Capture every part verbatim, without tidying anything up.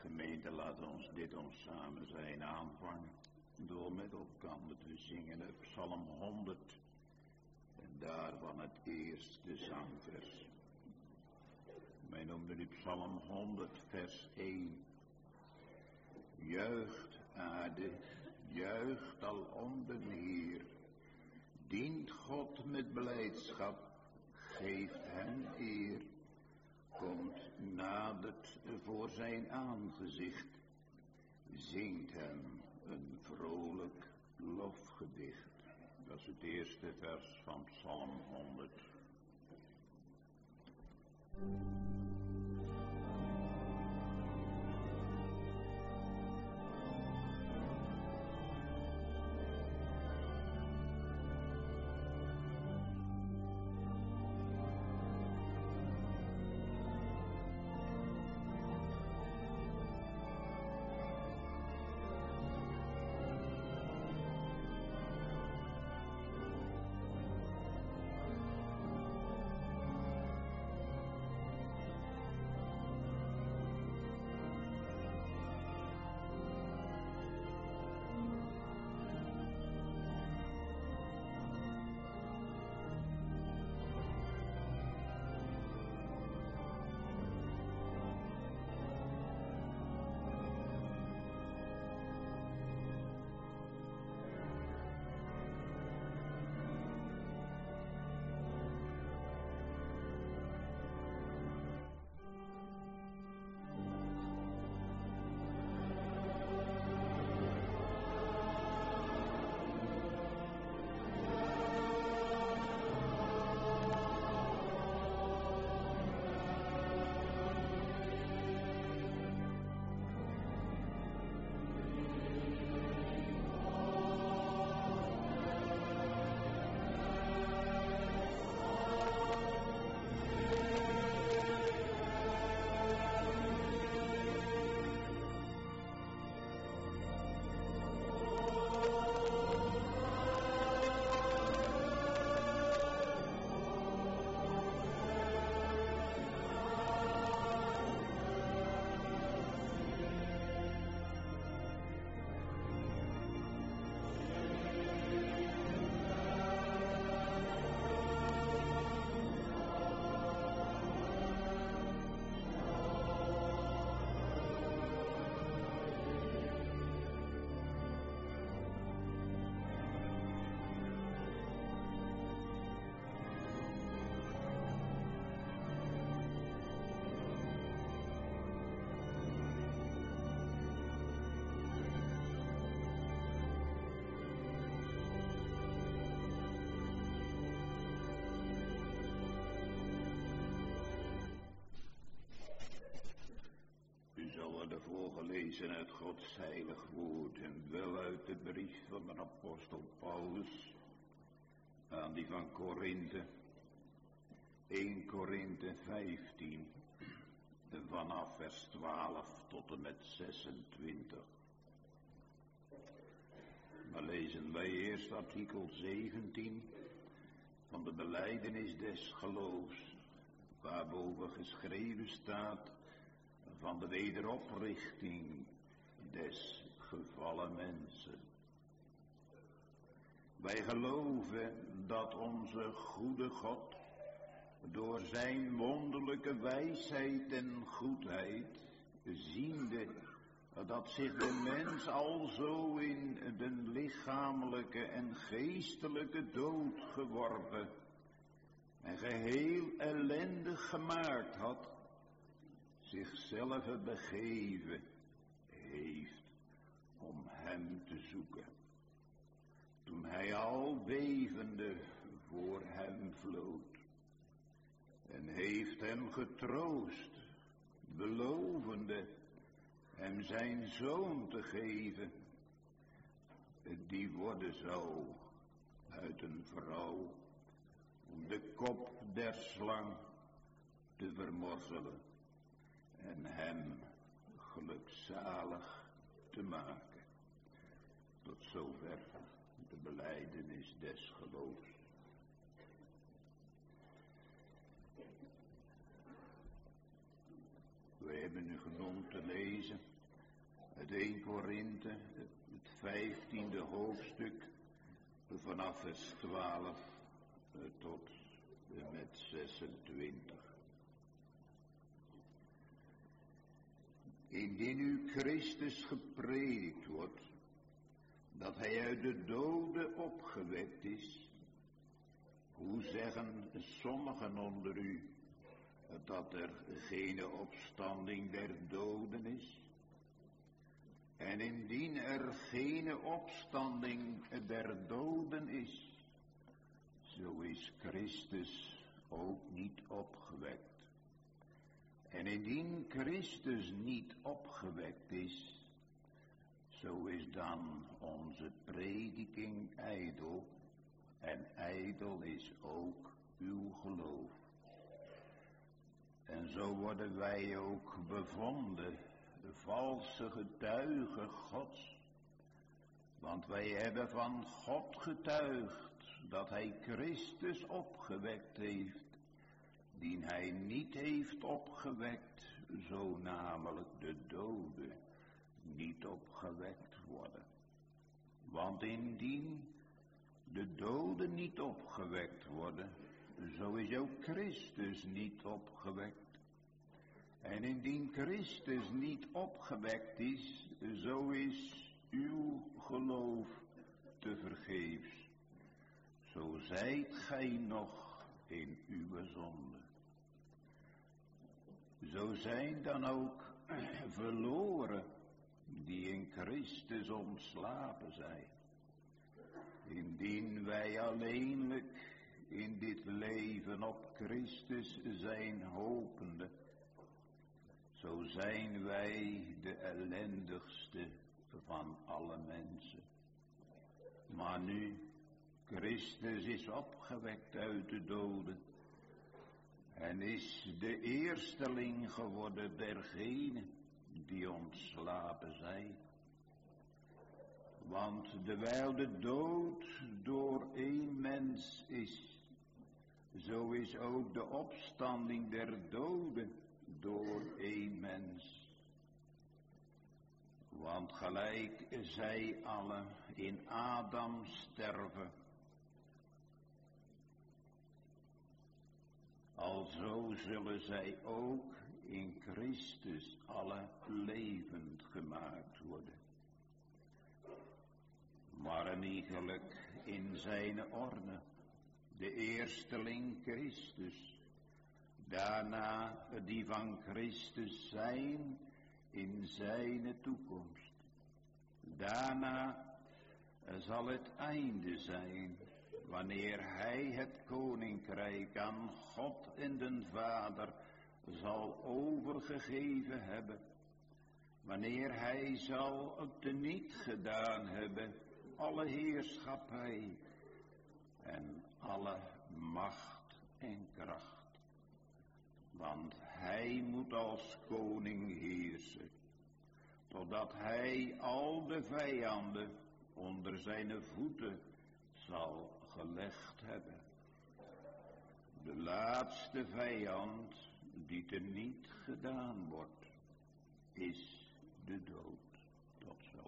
Gemeente, laat ons dit ons samen zijn aanvangen door met elkaar te zingen uit Psalm honderd en daarvan het eerste zangvers. Wij noemden nu Psalm honderd vers één. Juicht aarde, juicht al om den Heer, dient God met blijdschap, geeft hem eer. Komt, nadert voor zijn aangezicht, zingt hem een vrolijk lofgedicht. Dat is het eerste vers van Psalm honderd. Voorgelezen uit Gods heilig woord en wel uit de brief van de apostel Paulus aan die van Korinthe, eerste Korinthe vijftien, vanaf vers twaalf tot en met zesentwintig. Maar lezen wij eerst artikel zeventien van de belijdenis des geloofs, waarboven geschreven staat van de wederoprichting des gevallen mensen. Wij geloven dat onze goede God door zijn wonderlijke wijsheid en goedheid, ziende dat zich de mens alzo in de lichamelijke en geestelijke dood geworpen en geheel ellendig gemaakt had, zichzelf begeven heeft om hem te zoeken. Toen hij al bevende voor hem vlood en heeft hem getroost, belovende hem zijn zoon te geven, die worden zou uit een vrouw om de kop der slang te vermorzelen en hem gelukzalig te maken. Tot zover de belijdenis des geloofs. We hebben nu genoemd te lezen Het eerste Korinthe, het vijftiende hoofdstuk, vanaf vers twaalf tot en met zesentwintig. Indien u Christus gepredikt wordt, dat hij uit de doden opgewekt is, hoe zeggen sommigen onder u dat er geen opstanding der doden is? En indien er geen opstanding der doden is, zo is Christus ook niet opgewekt. En indien Christus niet opgewekt is, zo is dan onze prediking ijdel, en ijdel is ook uw geloof. En zo worden wij ook bevonden, valse getuigen Gods. Want wij hebben van God getuigd dat hij Christus opgewekt heeft, die hij niet heeft opgewekt, zo namelijk de doden niet opgewekt worden. Want indien de doden niet opgewekt worden, zo is ook Christus niet opgewekt. En indien Christus niet opgewekt is, zo is uw geloof te vergeefs. Zo zijt gij nog in uw zonde. Zo zijn dan ook verloren die in Christus ontslapen zijn. Indien wij alleenlijk in dit leven op Christus zijn hopende, zo zijn wij de ellendigste van alle mensen. Maar nu Christus is opgewekt uit de doden en is de eersteling geworden dergenen die ontslapen zijn. Want dewijl de dood door één mens is, zo is ook de opstanding der doden door één mens. Want gelijk zij allen in Adam sterven, alzo zullen zij ook in Christus alle levend gemaakt worden. Maar een iegelijk in zijn orde, de eersteling Christus, daarna die van Christus zijn in zijn toekomst. Daarna zal het einde zijn, wanneer hij het koninkrijk aan God en den Vader zal overgegeven hebben. Wanneer hij zal teniet gedaan hebben alle heerschappij en alle macht en kracht. Want hij moet als koning heersen, totdat hij al de vijanden onder zijn voeten zal gelegd hebben. De laatste vijand die teniet gedaan wordt, is de dood. Tot zover.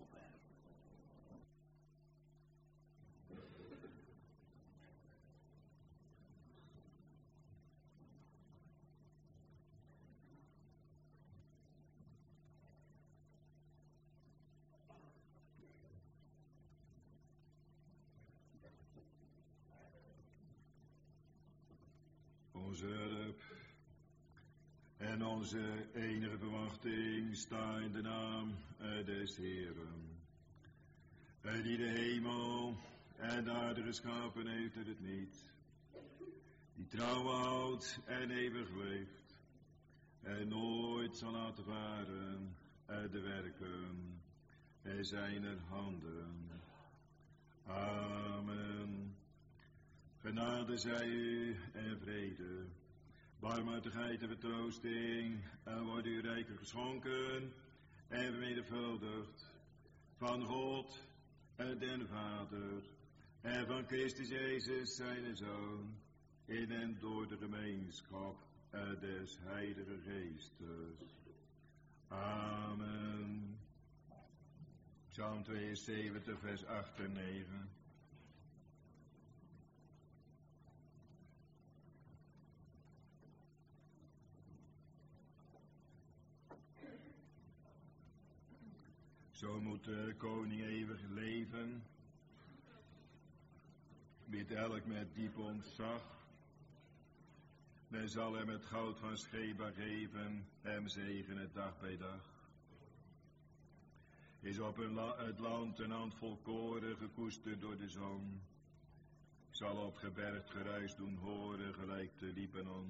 Onze hulp en onze enige verwachting sta in de naam des Heeren, die de hemel en de aarde geschapen heeft en het niet, die trouw houdt en eeuwig leeft en nooit zal laten varen de werken zijner handen. Amen. Genade zij u en vrede, barmhartigheid en vertroosting en wordt u rijkelijk geschonken en vermenigvuldigd van God en den Vader en van Christus Jezus zijn Zoon, in en door de gemeenschap des Heilige Geestes. Amen. Psalm tweeënzeventig, vers acht en negen. Zo moet de koning eeuwig leven, biedt elk met diep ontzag. Men zal hem het goud van Sheba geven, hem zegenen dag bij dag. Is op een la- het land een handvol koren gekoesterd door de zon, zal op gebergd geruis doen horen gelijk de Libanon.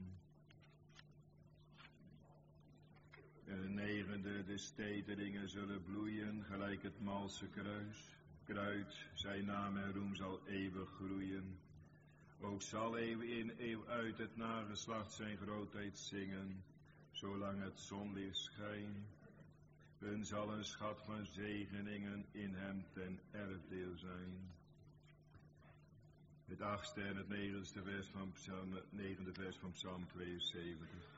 En de negende, de stedelingen zullen bloeien, gelijk het malse kruis. Kruid, zijn naam en roem zal eeuwig groeien. Ook zal eeuw in eeuw uit het nageslacht zijn grootheid zingen, zolang het zonlicht schijnt. Hun zal een schat van zegeningen in hem ten erfdeel zijn. Het achtste en het negende vers van Psalm, het negende vers van Psalm tweeënzeventig.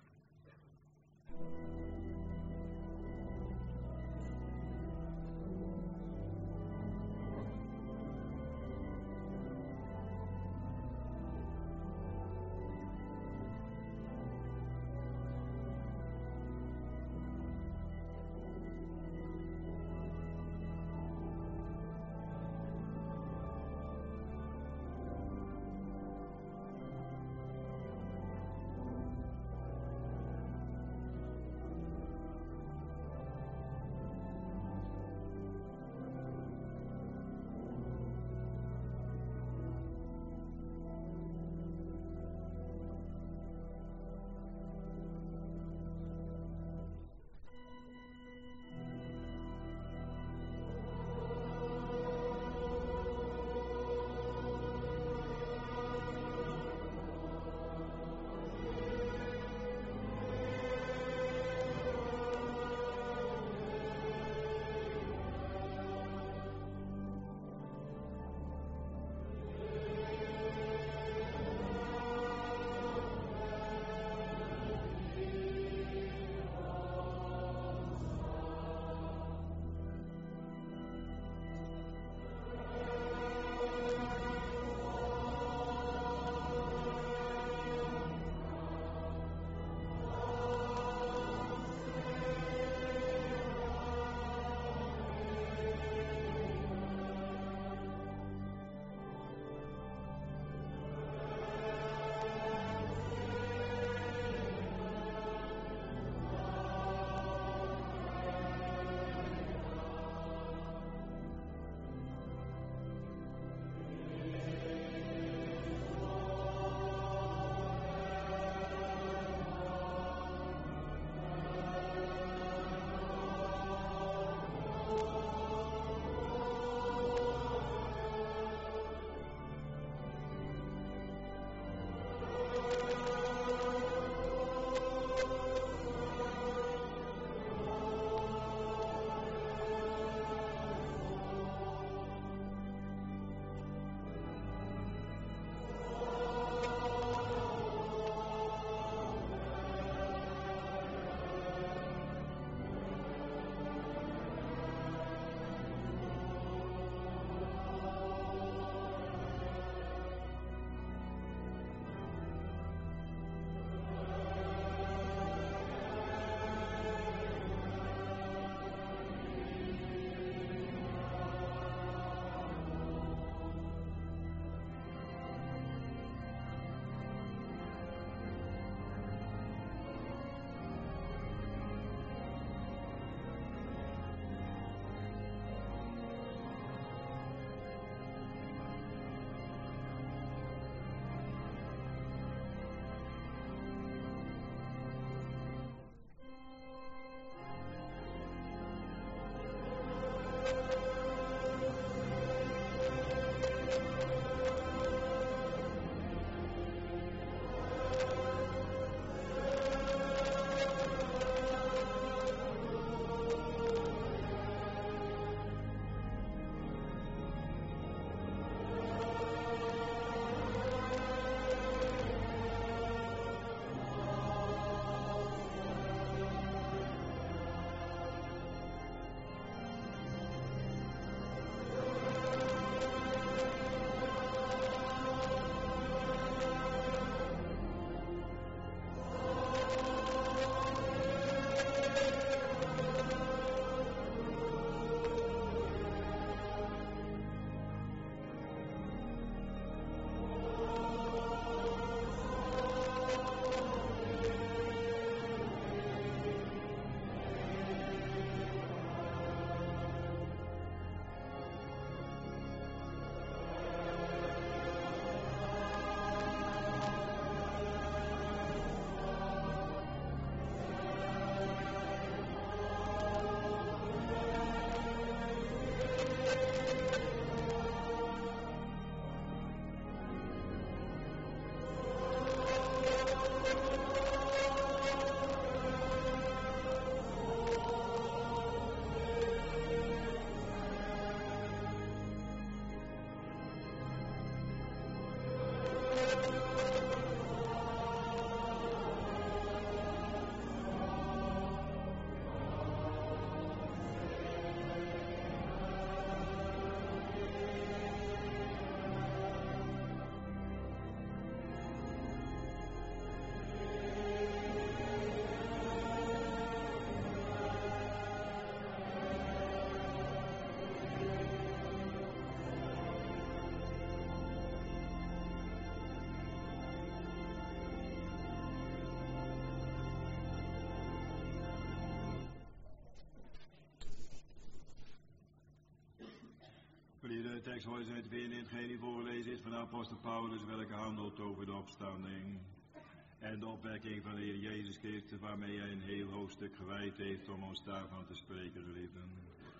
tekst hoort zijn te vinden in hetgeen die voorlezen is van de apostel Paulus, welke handelt over de opstanding en de opwekking van de Heer Jezus Christus, waarmee hij een heel hoofdstuk gewijd heeft om ons daarvan te spreken, geliefden.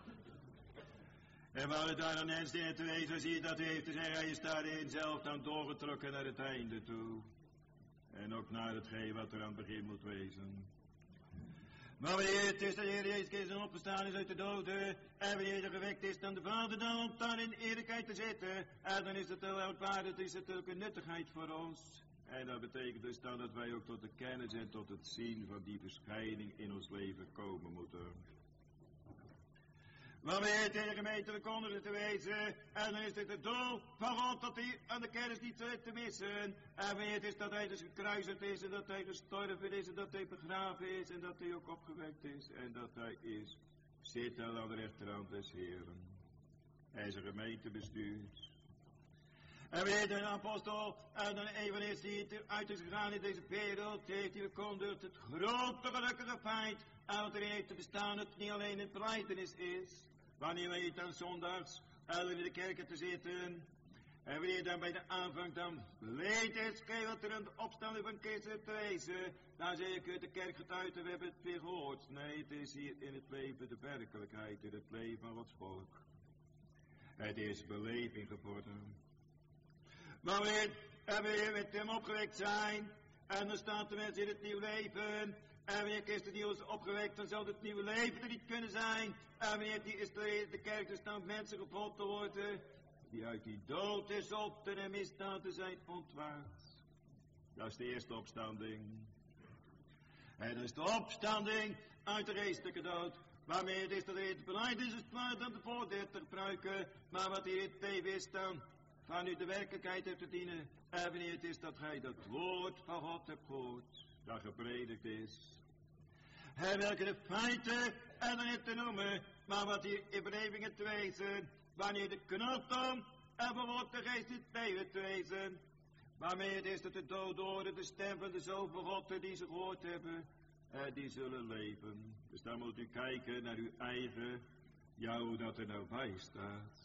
En waar het daar dan eens in te wezen ziet, dat heeft te zeggen, hij is daarin zelf dan doorgetrokken naar het einde toe. En ook naar hetgeen wat er aan het begin moet wezen. Maar wanneer het is dat de Heer Jezus Christus opgestaan is uit de doden, en wanneer er gewekt is dan de Vader dan om dan in eerlijkheid te zitten, en dan is het wel waar, het is natuurlijk een nuttigheid voor ons. En dat betekent dus dan dat wij ook tot de kennis en tot het zien van die verschijning in ons leven komen moeten. Maar wanneer tegen gemeentelijk onder te wezen, en dan is het het doel van God dat hij aan de kennis niet te missen. En wanneer het is dat hij dus gekruisigd is, en dat hij gestorven is, en dat hij begraven is, en dat hij ook opgewekt is, en dat hij is, zit aan de rechterhand des Heeren. Hij zijn gemeente bestuurt. En wanneer de apostel en dan eveneens die uit is gegaan in deze wereld, heeft hij verkondigd het grote gelukkige feit, en wat er heeft te bestaan, het niet alleen een belijdenis is. Wanneer wij dan zondags in de kerken te zitten, en wanneer dan bij de aanvang dan beleid is, kijk wat er aan de opstanding van Christus te wezen, dan zeg ik uit de kerk getuigen, we hebben het weer gehoord. Nee, het is hier in het leven de werkelijkheid, in het leven van Gods volk. Het is beleving geworden. Maar wanneer we met hem opgewekt zijn, en dan staat de mens in het nieuwe leven, en wanneer Christus die is opgewekt, dan zal het nieuwe leven er niet kunnen zijn. En wanneer die is de, de kerk, dus dan mensen gevolgd te worden, die uit die dood is op te de misdaden zijn ontwaakt. Dat is de eerste opstanding. En dat is de opstanding uit de geestelijke dood. Waarmee het is dat het beleid is, het maar dan de voordeel te gebruiken. Maar wat hier het leven is dan, van u de werkelijkheid hebt te dienen. En wanneer het is dat gij dat woord van God hebt gehoord, dat gepredikt is. En welke de feiten en dan niet te noemen, maar wat hier in belevingen te wezen, wanneer de knoppen en verwoord de geest in het leven te wezen, waarmee het is dat de dood horen, de stem van de Zoon van God die ze gehoord hebben, en die zullen leven. Dus dan moet u kijken naar uw eigen, ja hoe dat er nou bij staat.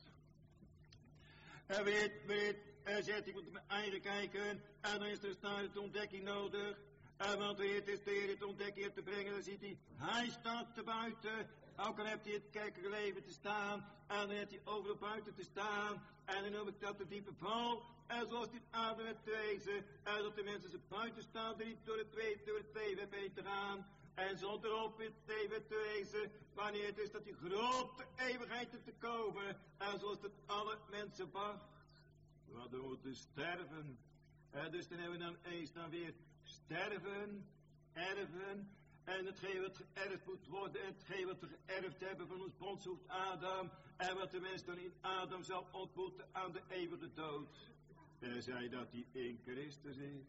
En weet, weet, en zegt, ik moet mijn eigen kijken, en dan is er snel de ontdekking nodig. En want de Heer is de Heer het ontdekking te brengen, dan ziet hij, hij staat te buiten. Ook al heeft hij het kerkelijke leven te staan, en dan heeft hij overal buiten te staan. En dan noem ik dat de diepe val. En zoals dit adem het te wezen, en dat de mensen ze buiten staan, die niet door het, door het leven heen te gaan. En zonder op het leven te wezen, wanneer het is dat die grote eeuwigheid er te komen. En zoals dat alle mensen wacht. Want we moeten sterven. En dus dan hebben we dan eens dan weer sterven, erven. En hetgeen wat geërfd moet worden, en hetgeen wat we geërfd hebben van ons bondshoofd Adam. En wat de mens dan in Adam zal ontmoeten aan de eeuwige dood. En zei dat hij in Christus is.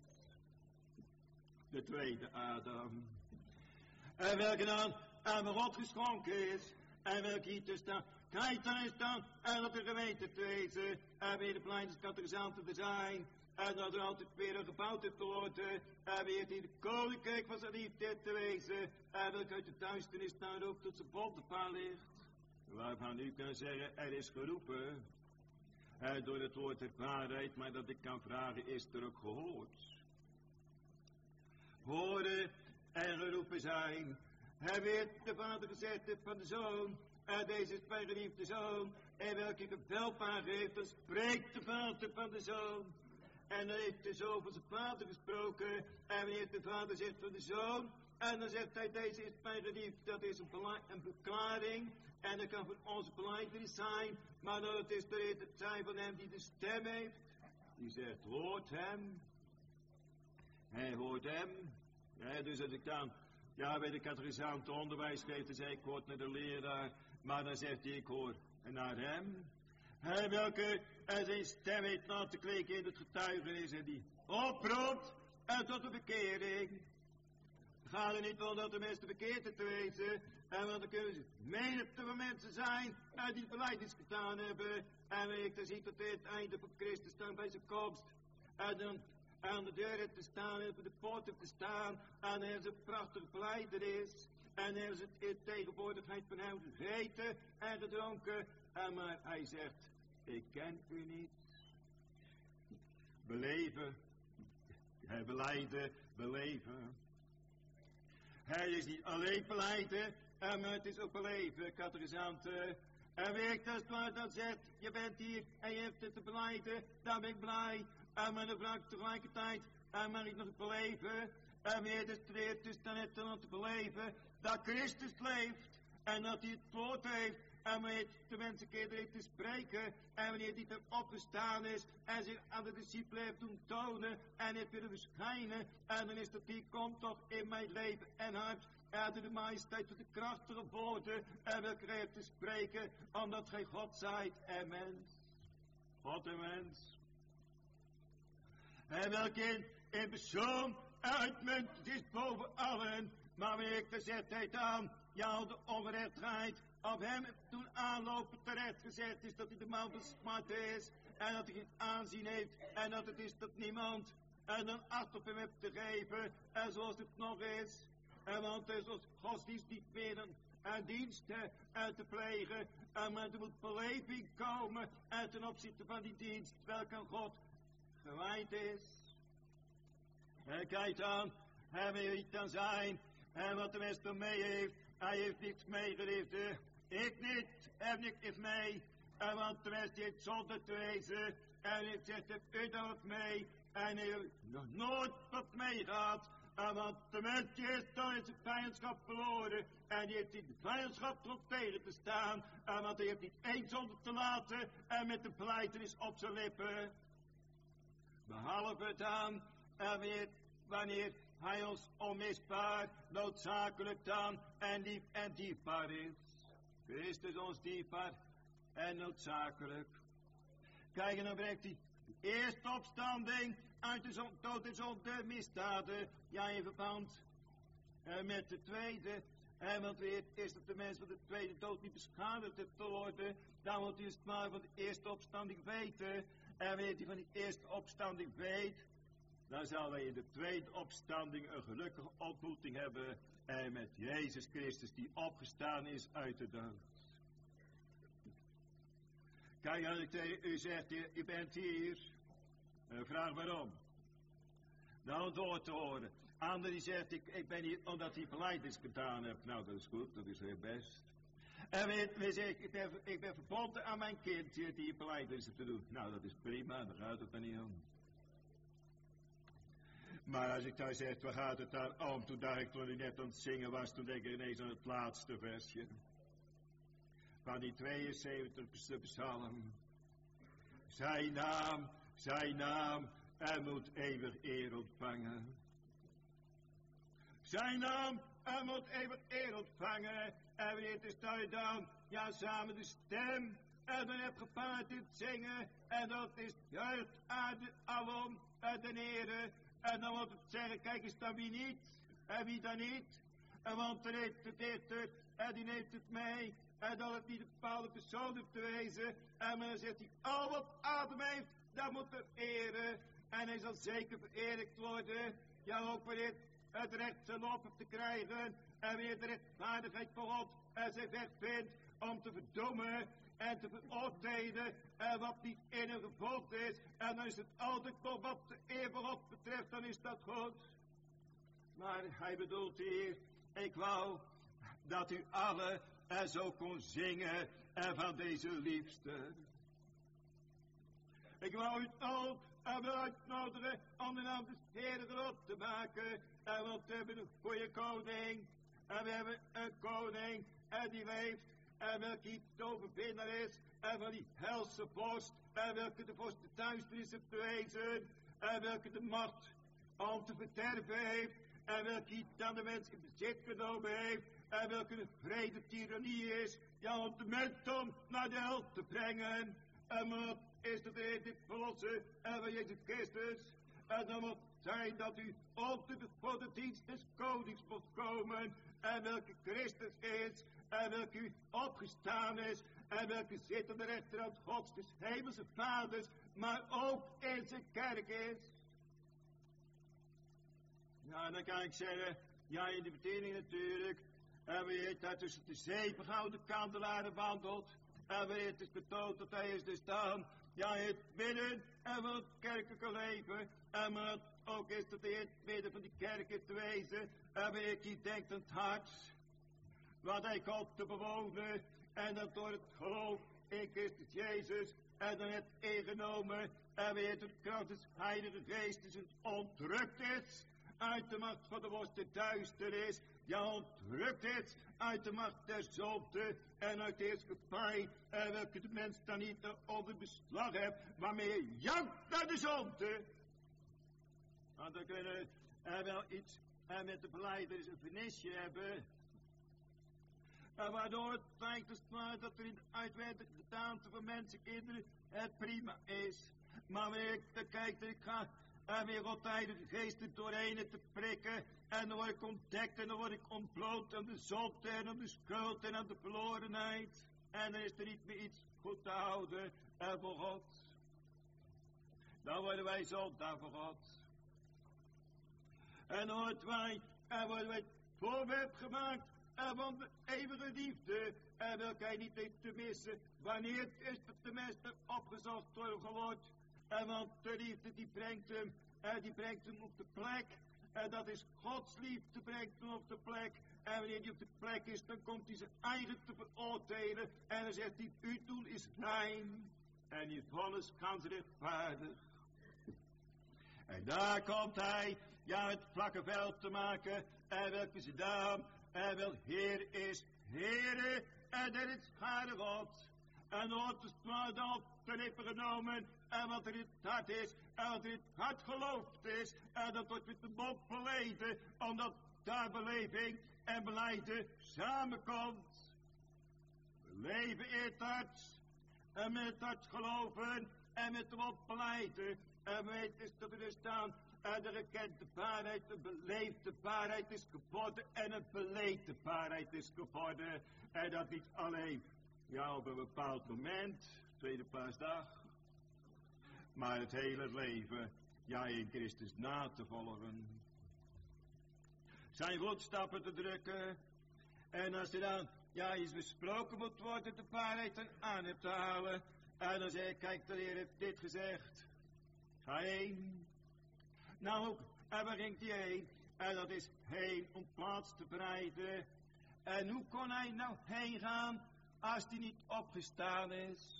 De tweede Adam. En welke dan aan God geschonken is. En welke hier te staan. Kijk dan is dan. En dat de gemeente te wezen. En weer de pleinskatechisanten te zijn. En dat er altijd weer een gebouwd heeft te worden. En weer in de koninkrijk van zijn liefde te wezen. En welke uit de duisternis daar ook tot zijn bontepaal ligt. Waarvan u kan zeggen, er is geroepen. En door het woord der waarheid. Maar dat ik kan vragen, is er ook gehoord. Horen en geroepen zijn. Hij weet de vader gezegd heeft van de zoon. En deze is mijn geliefde zoon. En welke bevelpaar heeft, dan spreekt de vader van de zoon. En dan heeft de zoon van zijn vader gesproken. En wanneer de vader zegt van de zoon. En dan zegt hij, deze is mijn geliefde. Dat is een, een verklaring. En dat kan voor onze belijdenis zijn. Maar dat is de het zijn van hem die de stem heeft. Die zegt, hoort hem. Hij hoort hem. Ja, dus als ik dan, ja, bij de catechisant onderwijs geef, dan zeg ik, ik hoor naar de leraar. Maar dan zegt hij, ik hoor naar hem. Hij welke en zijn stem heeft na te kweken in het getuigenis en die oproept en tot de bekering. Ga er niet om dat de mensen bekeerd te wezen. En want dan kunnen ze menigte van mensen zijn en die belijdenis gedaan hebben. En wanneer ik dan zie dat het einde van Christus staan bij zijn komst. En dan aan de deur te staan en op de poorten te staan. En dan hebben ze een prachtige belijdenis. En dan hebben ze in tegenwoordigheid van hem gegeten en gedronken. En maar hij zegt, ik ken u niet. Beleven, hij belijden, beleven. Hij is niet alleen belijden, maar het is ook beleven, catechisanten. En weet als het dan zegt, je bent hier en je hebt het te belijden, dan ben ik blij. En maar dan vraag ik tegelijkertijd, en mag ik nog beleven? En weer de streert dus dan net dan te beleven, dat Christus leeft en dat hij het woord heeft. En wanneer de mensen keer heeft te spreken, en wanneer hij er opgestaan is, en zich aan de discipelen heeft doen tonen, en heeft willen verschijnen, en dan is dat die komt toch in mijn leven en hart, en door de majesteit van de krachtige woorden, en welke hij heeft te spreken, omdat gij God zijt en mens. God en mens. En welke in, in persoon uitmuntend is boven allen, maar wanneer ik gezet heeft aan, ja, de onrechtheid, op hem toen aanlopen terecht gezet is dat hij de man van smart is en dat hij geen aanzien heeft en dat het is dat niemand en dan acht op hem heeft te geven en zoals het nog is en want er is als godsdienst niet meer dan en diensten en te plegen en maar er moet beleving komen en ten opzichte van die dienst welke aan God gewijd is. En kijk dan, hij wil niet dan zijn en wat de mens dan mee heeft, hij heeft niks meegeleefd. Ik niet, en ik is mee, en want de rest heeft zonder te wezen, en ik zeg, heb u dan wat mee, en hij heeft nog nooit wat meegaat, en want de mens is dan in zijn vijandschap verloren, en die heeft in de vijandschap erop tegen te staan, en want hij heeft niet één zonde te laten, en met de belijdenis op zijn lippen. Behalve dan, en weer, wanneer hij ons onmisbaar, noodzakelijk dan, en diep en dierbaar is. Christus ons dierbaar en noodzakelijk. Kijk, en dan brengt hij de eerste opstanding uit de zon, dood en zonde misdaden, ja in verband uh, met de tweede. En want weer is dat de mens van de tweede dood niet beschadigd te worden, dan moet hij het maar van de eerste opstanding weten. En wanneer hij van die eerste opstanding weet, dan zal hij in de tweede opstanding een gelukkige ontmoeting hebben en met Jezus Christus die opgestaan is uit de dood. Kijk, als ik tegen u zeg, u bent hier, vraag waarom. De antwoord te horen. Ander die zegt, ik, ik ben hier omdat hij belijdenis gedaan heeft. Nou, dat is goed, dat is heel best. En we zeggen, ik ben, ik ben verbonden aan mijn kind die hier belijdenis te doen. Nou, dat is prima, daar gaat het dan niet om. Maar als ik daar zeg, waar gaat het daar om? Toen dacht ik, toen ik net aan het zingen was, toen denk ik ineens aan het laatste versje. Van die tweeënzeventigste psalm. Zijn naam, zijn naam, hij moet eeuwig eer ontvangen. Zijn naam, hij moet eeuwig eer ontvangen. En wanneer is daar dan, ja samen de stem. En dan heb gepaard in het zingen. En dat is juist aan de alom en de heren. En dan wordt het zeggen, kijk eens dan wie niet, en wie dan niet. En want er heeft het eerste, en die neemt het mee. En dat het niet een bepaalde persoon hoeft te wezen. En dan zegt hij, al wat adem heeft, dat moet er eren. En hij zal zeker vereerd worden. Ja, ook wanneer het recht zijn loop te krijgen. En wanneer de rechtvaardigheid voor God en zijn weg vindt om te verdoemen en te veroordelen en wat niet in een gebod is. En dan is het altijd nog wat de eer van God betreft, dan is dat goed. Maar hij bedoelt hier, ik wou dat u allen er zo kon zingen en van deze liefste. Ik wou u al en wil uitnodigen om de naam des Heeren groot te maken. En want we hebben een goede koning. En we hebben een koning en die leeft. En welke iets te overwinnen is. En van die helse vorst. En welke de vorst de duisternis heeft te wezen. En welke de macht om te verderven heeft. En welke iets aan de mens in bezit genomen heeft. En welke de vrede tirannie is. Ja, om de mens om naar de hel te brengen. En wat is het in dit verlossen. En van Jezus Christus. En dan moet zijn dat u ook voor de dienst des konings moet komen. En welke Christus is. En welke u opgestaan is. En welke zit aan de rechterhand Gods des hemelse vaders. Maar ook in zijn kerk is. Ja, dan kan ik zeggen. Ja, in de bediening natuurlijk. En wie heet dat tussen de zeven gouden kandelaren wandelt. En wanneer het is getoond dat hij is te staan, ja, het midden en van het kerkelijke leven. En maar ook is dat hij in het midden van die kerken te wezen. En wanneer hij denkt aan het hart, wat hij komt te bewonen. En dat door het geloof in Christus Jezus en dan het ingenomen. En weer door de kracht des Heilige Geestes het ontrukt is uit de macht van de worst duisternis. Ja, ontrukt is uit de macht der zonde en uit de heerschappij. En welke de mens dan niet onder beslag heeft, maar meer jankt naar de zonde. Want dan kunnen we wel iets en met de belijdenis een vernisje hebben. En waardoor het lijkt als het ware dat er in de uitwendige gedaante van mensenkinderen het prima is. Maar wanneer ik dan kijk dat ik ga en weer God de Heilige Geest er doorheen te prikken. En dan word ik ontdekt en dan word ik ontbloot aan de zonde en aan de schuld en aan de verlorenheid. En dan is er niet meer iets goed te houden en voor God. Dan worden wij zondaar voor God. En dan worden wij, en worden wij het voorwerp gemaakt. En van de eeuwige liefde, en welke hij niet heeft te missen, wanneer het is dat de mens er opgezocht wordt. En want de liefde die brengt hem, en die brengt hem op de plek. En dat is Gods liefde brengt hem op de plek. En wanneer die op de plek is, dan komt hij zijn eigen te veroordelen. En dan zegt hij, uw doel is rein. En uw vonnis kan ze rechtvaardig. En daar komt hij, ja, het vlakke veld te maken. En welke ze daar, en wel Heer is, Heere, en er is schade God. En wordt de straat op de lippen genomen. En wat er in het hart is, en wat er in het hart geloofd is. En dat wordt met de mond verleden, omdat daar beleving en belijden samenkomt. Leven in het hart, en met het hart geloven, en met de mond belijden. En weet is te verstaan. En de gekende waarheid, een beleefde waarheid is geworden. En een beleefde waarheid is geworden. En dat niet alleen, ja, op een bepaald moment, tweede paasdag. Maar het hele leven, ja, in Christus na te volgen. Zijn voetstappen te drukken. En als er dan, ja, iets besproken moet worden, de waarheid dan aan hebt te halen. En dan zeg ik, kijk, de Heer heeft dit gezegd. Ga heen. Nou, en waar ging hij heen? En dat is heen om plaats te bereiden. En hoe kon hij nou heen gaan als hij niet opgestaan is?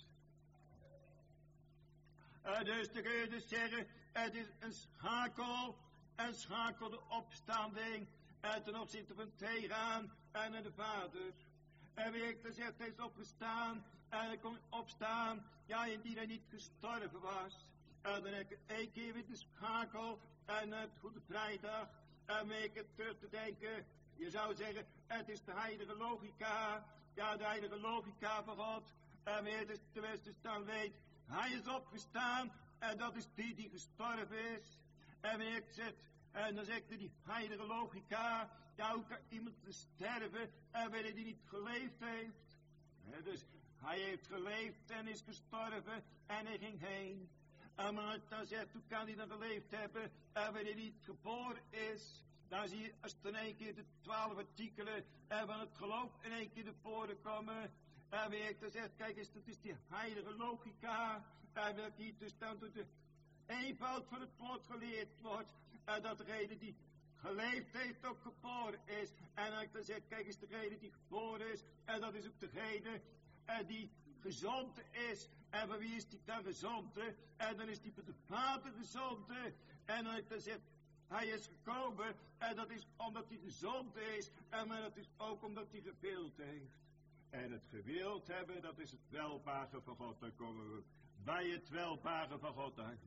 En dus dan kun je dus zeggen, het is een schakel, een schakel de opstanding. En ten opzichte van het heengaan en naar de Vader. En wie ik dan zegt, hij is opgestaan en hij kon opstaan, ja, indien hij niet gestorven was. En dan heb ik één keer weer de schakel en het Goede Vrijdag. En weet ik het terug te denken. Je zou zeggen, het is de heilige logica. Ja, de heilige logica van God. En weer dus terwijl dus dan weet, hij is opgestaan. En dat is die die gestorven is. En weer ik zeg, en dan zegt hij die heilige logica. Ja, hoe kan iemand sterven en wanneer hij niet geleefd heeft? Ja, dus hij heeft geleefd en is gestorven en hij ging heen. En maar dan zegt, hoe kan hij dan geleefd hebben en wanneer hij niet geboren is? Dan zie je, als er in één keer de twaalf artikelen en van het geloof in één keer naar voren komen. En wie ik dan zegt, kijk eens, dat is die heilige logica. En welke hier dus dan door de eenvoud van het woord geleerd wordt. En dat degene die geleefd heeft ook geboren is. En als ik dan zeg, kijk eens, degene die geboren is. En dat is ook degene en die gezond is. En van wie is die dan gezond? En dan is die van de Vader gezond. En als ik dan zeg, hij is gekomen. En dat is omdat hij gezond is. En maar dat is ook omdat hij gewild heeft. En het gewild hebben, dat is het welbehagen van God. Dan komen we bij het welbehagen van God uit.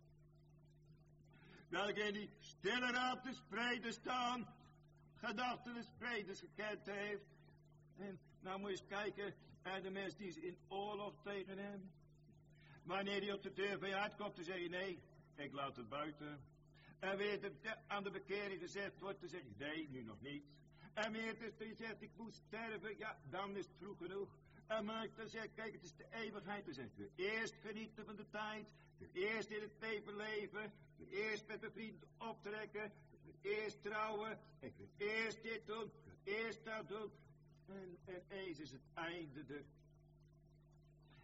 Welke in die stille raad des vredes staan, gedachten des vredes gekend heeft. En nou moet je eens kijken, en de mens die is in oorlog tegen hem. Wanneer hij op de deur van je hart komt, dan zeg je nee, ik laat het buiten. En weer de, aan de bekering gezegd wordt, dan zeg je nee, nu nog niet. En weer dus je zegt, ik moet sterven, ja, dan is het vroeg genoeg. En maar dan zeg kijk, het is de eeuwigheid. Dan zeg je, eerst genieten van de tijd. Eerst in het leven leven. Eerst met de vrienden optrekken. Eerst trouwen. Ik wil eerst dit doen. Eerst dat doen. En, en eens is het einde er.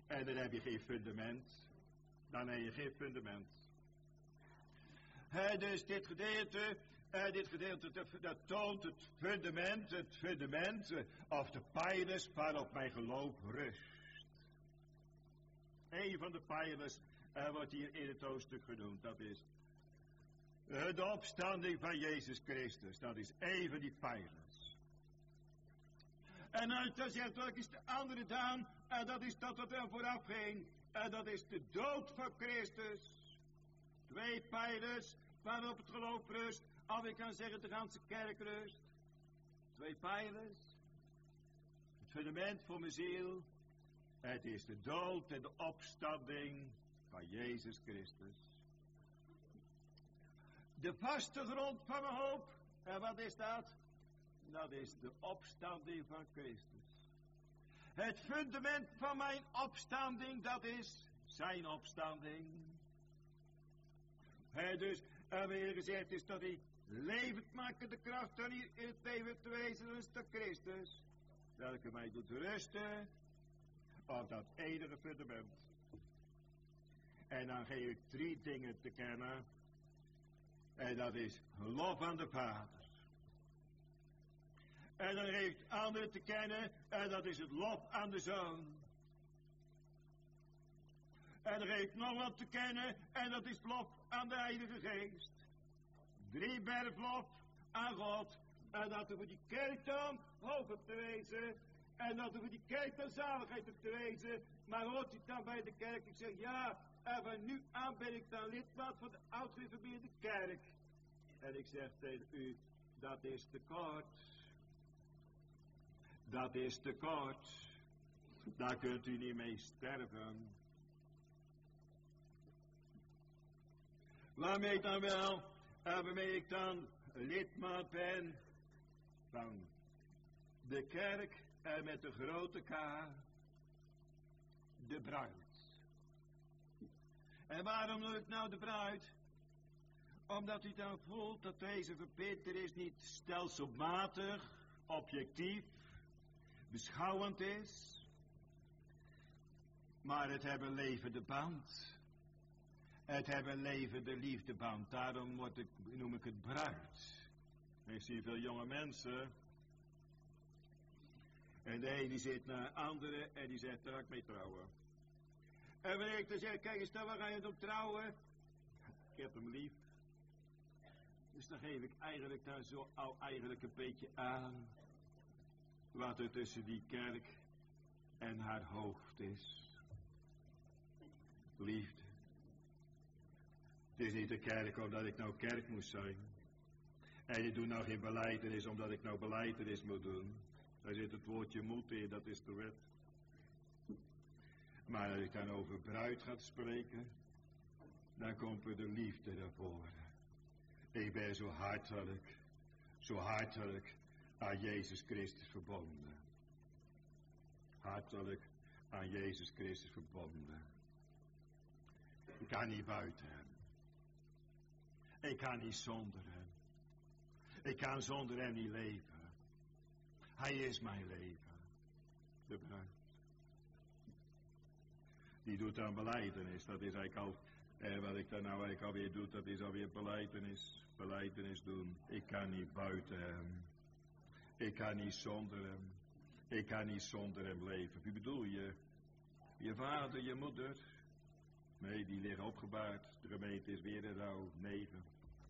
En dan heb je geen fundament. Dan heb je geen fundament. He, dus dit gedeelte, uh, dit gedeelte dat, dat toont het fundament, het fundament, uh, of de pijlers waarop mijn geloof rust. Een van de pijlers uh, wordt hier in het hoofdstuk genoemd, dat is uh, de opstanding van Jezus Christus. Dat is een van die pijlers. En uh, dan zegt welk is de andere dan, uh, dat is dat wat er vooraf ging, uh, dat is de dood van Christus. Twee pijlers waarop het geloof rust, of ik kan zeggen de ganse kerk rust. Twee pijlers. Het fundament voor mijn ziel. Het is de dood en de opstanding van Jezus Christus. De vaste grond van mijn hoop. En wat is dat? Dat is de opstanding van Christus. Het fundament van mijn opstanding, dat is zijn opstanding. He, dus, en weer gezegd is dat hij levend maakt de kracht en in het leven te wezen is de Christus. Welke mij doet rusten op dat enige fundament. En dan geef ik drie dingen te kennen. En dat is lof aan de Vader. En dan geef ik andere te kennen. En dat is het lof aan de Zoon. En dan geef ik nog wat te kennen. En dat is lof aan de Heilige Geest. Drie berglof aan God. En dat er voor die kerk dan hoop op te wezen. En dat er voor die kerk dan zaligheid op te wezen. Maar hoort u dan bij de kerk? Ik zeg ja. En van nu aan ben ik dan lidmaat van de oud-gereformeerde kerk. En ik zeg tegen u. Dat is te kort. Dat is te kort. Daar kunt u niet mee sterven. Waarmee ik dan wel, en waarmee ik dan lidmaat ben van de kerk en met de grote K, de bruid. En waarom doe ik nou de bruid? Omdat u dan voelt dat deze verbintenis niet stelselmatig, objectief, beschouwend is, maar het hebben levende band. Het hebben levende liefdeband. Daarom wordt ik, noem ik het bruid. Ik zie veel jonge mensen. En de ene zit naar de andere en die zegt, daar ga ik mee trouwen. En wanneer ik dan zeg, kijk eens, waar ga je dan trouwen? Ik heb hem lief. Dus dan geef ik eigenlijk daar zo al eigenlijk een beetje aan. Wat er tussen die kerk en haar hoofd is. Liefde. Het is niet de kerk omdat ik nou kerk moest zijn. En ik doe nou geen belijdenis omdat ik nou belijdenis moet doen. Daar zit het woordje moet in, dat is de wet. Maar als ik dan over bruid ga spreken, dan komt er de liefde naar voren. Ik ben zo hartelijk, zo hartelijk aan Jezus Christus verbonden. Hartelijk aan Jezus Christus verbonden. Ik kan niet buiten hem. Ik kan niet zonder hem. Ik kan zonder hem niet leven. Hij is mijn leven. De bruid. Die doet dan belijdenis. Dat is eigenlijk al, eh, wat ik dan nou eigenlijk alweer doe, dat is alweer belijdenis. Belijdenis doen. Ik kan niet buiten hem. Ik kan niet zonder hem. Ik kan niet zonder hem leven. Wie bedoel je? Je vader, je moeder? Nee, die liggen opgebaard. De gemeente is weer een rouw. Neven.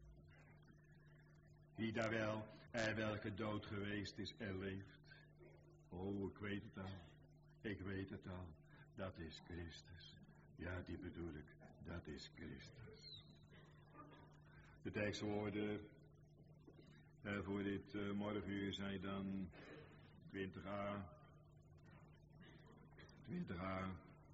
Die daar wel, er welke dood geweest is en leeft. Oh, ik weet het al. Ik weet het al. Dat is Christus. Ja, die bedoel ik. Dat is Christus. De tekstwoorden uh, voor dit uh, morgenuur zijn dan twintig a. twintig a.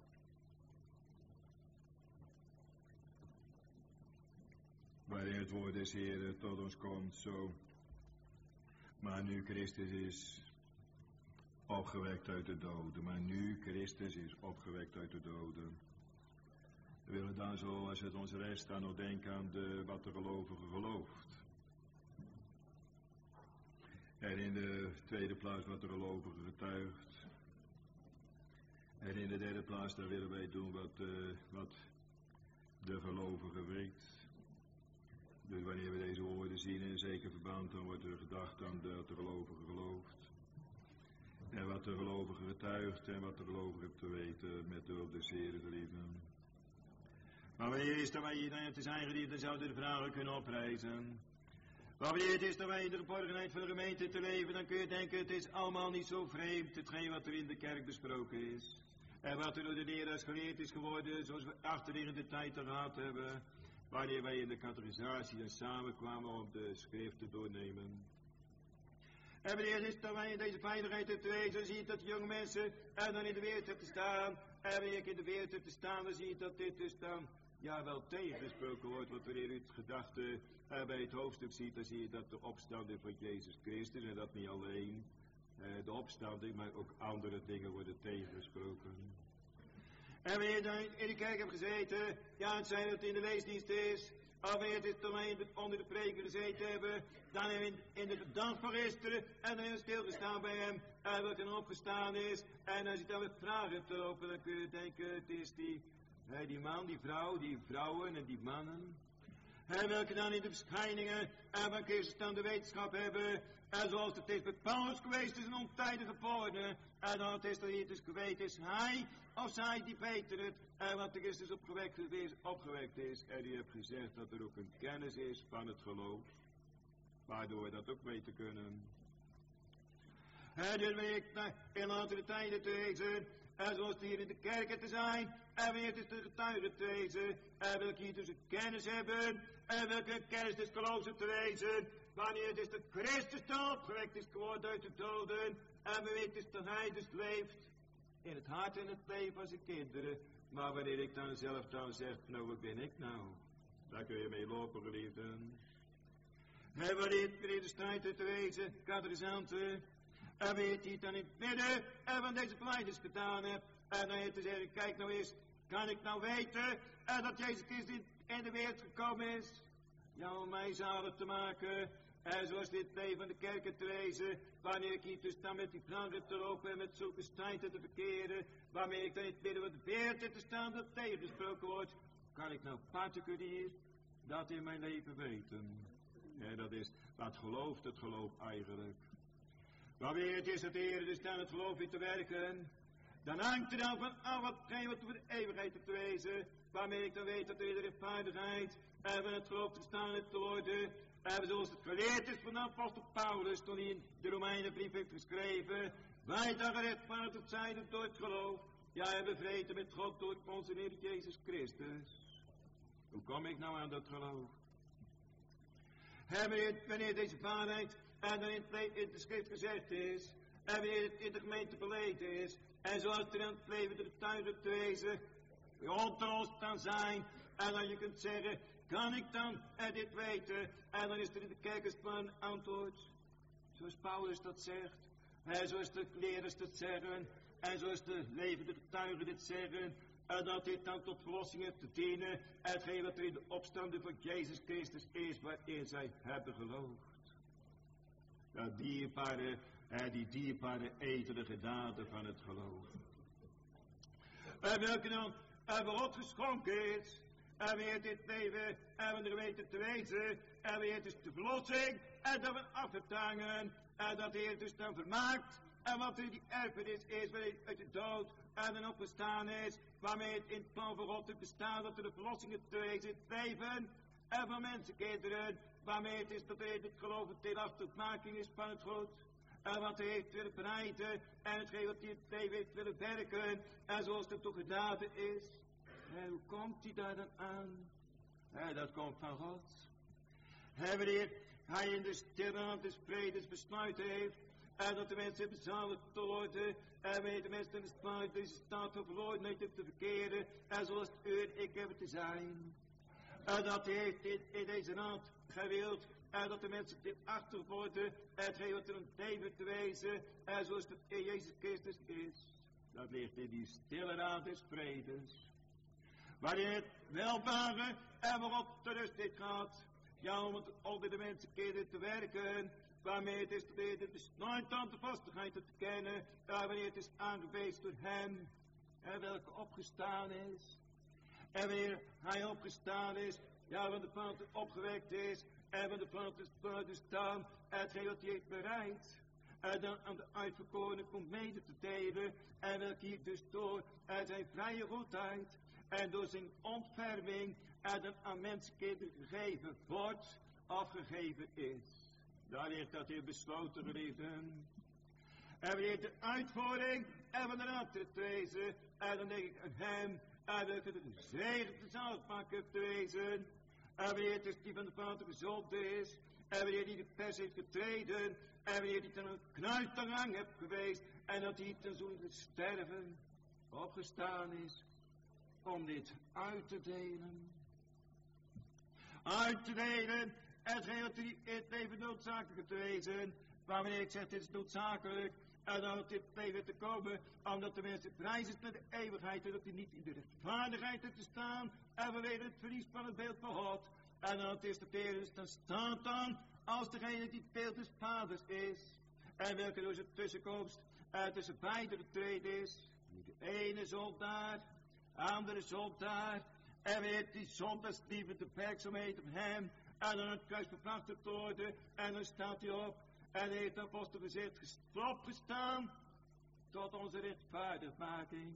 Waarin het woord des Heeren tot ons komt zo. Maar nu Christus is opgewekt uit de doden. Maar nu Christus is opgewekt uit de doden. We willen dan zo, als het ons rest, dan nog denken aan de, wat de gelovige gelooft. En in de tweede plaats wat de gelovige getuigt. En in de derde plaats, daar willen wij doen wat, uh, wat de gelovige weet. Dus wanneer we deze woorden zien in een zeker verband, dan wordt er gedacht aan dat de gelovige gelooft. En wat de gelovige getuigt en wat de gelovige heeft te weten met de hulp des Heeren, geliefden. Maar wanneer is dat wij hier te zijn geliefd, dan zouden we de vragen kunnen oprijzen. Maar wanneer het is dat wij in de geborgenheid van de gemeente te leven, dan kun je denken, het is allemaal niet zo vreemd, hetgeen wat er in de kerk besproken is. En wat er door de leraars geleerd is geworden, zoals we achterliggende tijd al gehad hebben, wanneer wij in de catechisatie en samenkwamen om de schriften doornemen. En wanneer is dat wij in deze veiligheid te wezen, zie je dat de jonge mensen er dan in de wereld hebben te staan. En wanneer ik in de wereld heb te staan, dan zie je dat dit dus dan, ja, wel tegengesproken wordt. Want wanneer u het gedachte uh, bij het hoofdstuk ziet, dan zie je dat de opstanding van Jezus Christus, en dat niet alleen uh, de opstanding, maar ook andere dingen worden tegengesproken. En wanneer je dan in de kerk hebt gezeten, ja, het zijn dat het in de leesdienst is, of wanneer het is dat wij onder de preker gezeten hebben, dan in, in de dag van gisteren, en dan stilgestaan bij hem, en wat er opgestaan is, en als je dan met vragen te lopen, dan kun je denken, het is die, hè, die man, die vrouw, die vrouwen en die mannen, en welke dan in de verschijningen en van Christus dan de wetenschap hebben, en zoals het is bij Paulus geweest is een ontijdige woorden, en dan is er hier dus geweten, is hij of zij die beter het, en wat er Christus opgewekt is, opgewekt is, en die heeft gezegd dat er ook een kennis is van het geloof, waardoor we dat ook weten kunnen. En dus wil ik in latere tijden te wezen, en zoals het hier in de kerken te zijn, en weer het is de getuigen te wezen, en welke hier dus een kennis hebben, en welke kennis des geloofs te wezen, wanneer het is dat Christus dan opgewekt is geworden uit de doden, en we weten dus dat hij dus leeft, in het hart en het leven van zijn kinderen, maar wanneer ik dan zelf dan zeg, nou wat ben ik nou, daar kun je mee lopen, geliefden. En wanneer het weer de strijd te wezen, katechisanten, en weet hij het dan in het midden en van deze verleiders gedaan hebt. En dan heeft te zeggen, kijk nou eens, kan ik nou weten en dat Jezus Christus in de wereld gekomen is? Ja, om mij zalig te maken. En zoals dit leven van de kerken te lezen, wanneer ik hier dus dan met die vragen te lopen en met zulke strijden te verkeren, waarmee ik dan in het midden van de wereld te staan dat tegengesproken wordt, kan ik nou particulier dat in mijn leven weten? Ja, dat is, wat gelooft het geloof eigenlijk? Wanneer het is dat de Heer dus dan het geloof in te werken, dan hangt er dan van af watgeen wat voor de eeuwigheid te wezen, waarmee ik dan weet dat er de rechtvaardigheid en van het geloof te staan heeft te worden, en zoals het geleerd is van de apostel Paulus, toen hij in de Romeinenbrief heeft geschreven, wij dan gerechtvaardigd zijn door het geloof, ja, hebben vrede met God door onze Heer Jezus Christus. Hoe kom ik nou aan dat geloof? En wanneer, wanneer deze waarheid en dan in, in de schrift gezegd is, en wanneer het in de gemeente beleden is, en zoals er in het leven de tuinen te wezen, ontroost kan zijn, en dan je kunt zeggen, kan ik dan er dit weten? En dan is er in de kerkensplan antwoord, zoals Paulus dat zegt, en zoals de leraars dat zeggen, en zoals de levende getuigen dit zeggen, en dat dit dan tot verlossing heeft te dienen, en hetgeen wat er in de opstanding van Jezus Christus is, waarin zij hebben geloofd. Dat dierbare, en die dierbare etelige daden van het geloof. En welke dan, en wat geschonken is, en weer dit leven, en van de gemeente te wezen, en weer dus de verlossing, en dat we afgetangen, en dat de Heer dus dan vermaakt, en wat er die erfenis is, wanneer uit de dood, en dan opgestaan is, waarmee het in het plan van God te bestaan, dat er de verlossingen te wezen in het leven, en van mensenkinderen, waarmee het is dat hij het geloof een deelachtigmaking is van het God. En wat hij heeft willen bereiden, en hetgeen wat hij in het leven heeft willen werken, en zoals het toch gedaan is. En hoe komt hij daar dan aan? En dat komt van God. En wanneer hij in de stille des vredes besluiten heeft, en dat de mensen bezaligd te worden, en wanneer de mensen in de staat, deze staat van verlorenheid heeft te verkeren, en zoals het u en ik hebben te zijn. En dat hij heeft in, in deze raad gewild, en dat de mensen dit achter worden, en hetgeen wat er een leven te wezen, en zoals het in Jezus Christus is. Dat ligt in die stille raad des vredes. Waarin het welvaren en waarop de rust dit gaat, ja, om het onder de mensenkinderen te werken, waarmee het is de besluit aan de vastigheid te kennen, ja, wanneer het is aangewezen door hem. en welke opgestaan is. En wanneer hij opgestaan is, ja, want de Vader opgewekt is, en van de Vader buiten staan, hetgeen wat hij heeft bereid. En dan aan de uitverkorenen komt mede te delen, en welke hier dus door uit zijn vrije goedheid, en door zijn ontferming, en dan aan mensenkinderen gegeven wordt, of gegeven is. Daar heeft dat hier besloten, geliefden. En wanneer de uitvoering en van de raad te wezen, en dan denk ik aan hem, en welke de gezegende zaligmaker te wezen, en wanneer het dus die van de Vader gezond is, en wanneer die de pers heeft getreden, en wanneer die ten een kruis te lang heeft geweest, en dat hij ten zo'n sterven opgestaan is, om dit uit te delen. Uit te delen, en hetgeen dat hij in het leven noodzakelijk te wezen, maar wanneer ik zeg dit is noodzakelijk, en dan op dit leven te komen, omdat de mensen prijs is naar de eeuwigheid, en dat hij niet in de rechtvaardigheid is te staan, en vanwege het verlies van het beeld van God. En dan is de Petrus, dan staat dan, als degene die het beeld des vaders is, en welke door zijn tussenkomst, en tussen beide getreden is, de ene zondaar, de andere zondaar, en weer die zondaars die met de werkzaamheid op hem, en dan het kruis verbracht te worden, en dan staat hij op, en heeft de apostel gezegd, gestopt gestaan, tot onze rechtvaardigmaking.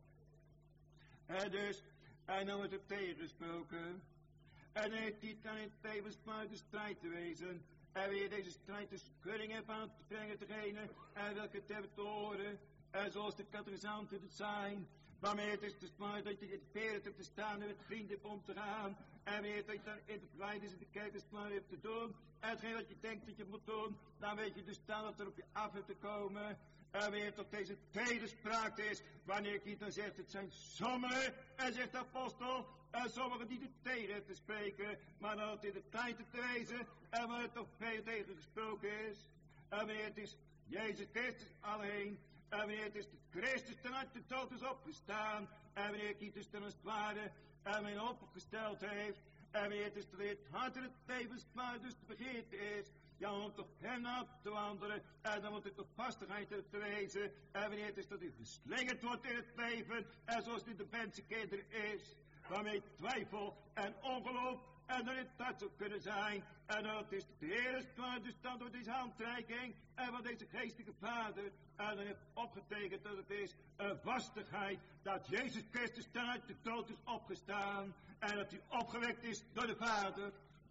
En dus, en dan wordt er tegengesproken, en heeft hij dan in tevens buiten strijd te wezen, en weer deze strijd de skudding heeft aan te brengen degene, en welke het hebben te horen, en zoals de catechisanten het zijn, waarmee het is te spuiten dat je in het peren hebt te staan en met vrienden om te gaan, en weer dat je dan in de verleiders in de kerk hebt te doen, en hetgeen wat je denkt dat je moet doen, dan weet je dus staan dat er op je af hebt te komen, en weer tot deze tegenspraak is, wanneer ik niet dan zegt, het zijn sommigen, en zegt de apostel, en sommigen die er tegen te spreken, maar dan het in de tijd te wezen, en waar het toch veel tegen gesproken is, en wanneer het is Jezus Christus alleen, en wanneer het is de Christus ten uit de dood is opgestaan, en wanneer hij dus ten als het ware, en wanneer opgesteld heeft, en wanneer het is weer het hart en het levensklaar dus te begeerte is, ja, om toch hem na te wandelen, en dan wordt het tot vastigheid te wezen, en wanneer het is dat hij geslingerd wordt in het leven, en zoals het in de mensenkinderen is, waarmee twijfel en ongeloof en dan in het hart zou kunnen zijn, en dat is de Heer is klaar, dus dan door deze handreiking, en van deze geestelijke vader, en dan heeft opgetekend dat het is een vastigheid, dat Jezus Christus ten uit de dood is opgestaan, en dat hij opgewekt is door de Vader,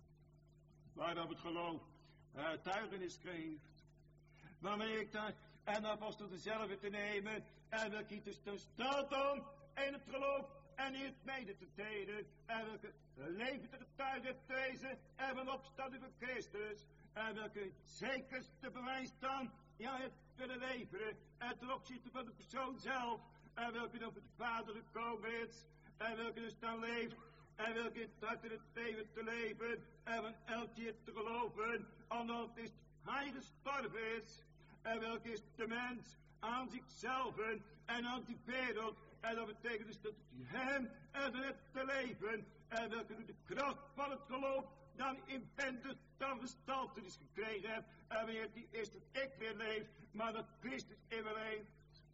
waarop het geloof getuigenis geeft. Waarmee ik daar, en de apostel dezelfde te nemen, en wil ik dus ten staat dan in het geloof, en in het mede te delen, en welke levende getuige te wezen, en van opstanding van Christus, en welke zekerste bewijs dan, ja, het willen leveren, en ten opzichte van de persoon zelf, en welke over de Vader gekomen is, en welke dus dan leeft, en welke in het hart in het leven te leven, en van elk keer te geloven, omdat het is hij gestorven is, en welke is de mens aan zichzelf en aan die wereld, en dat betekent dus dat het hem en het te leven, en welke door de kracht van het geloof dan in bende dan gestalte is gekregen hebt, en wanneer die is dat ik weer leef, maar dat Christus in me leeft.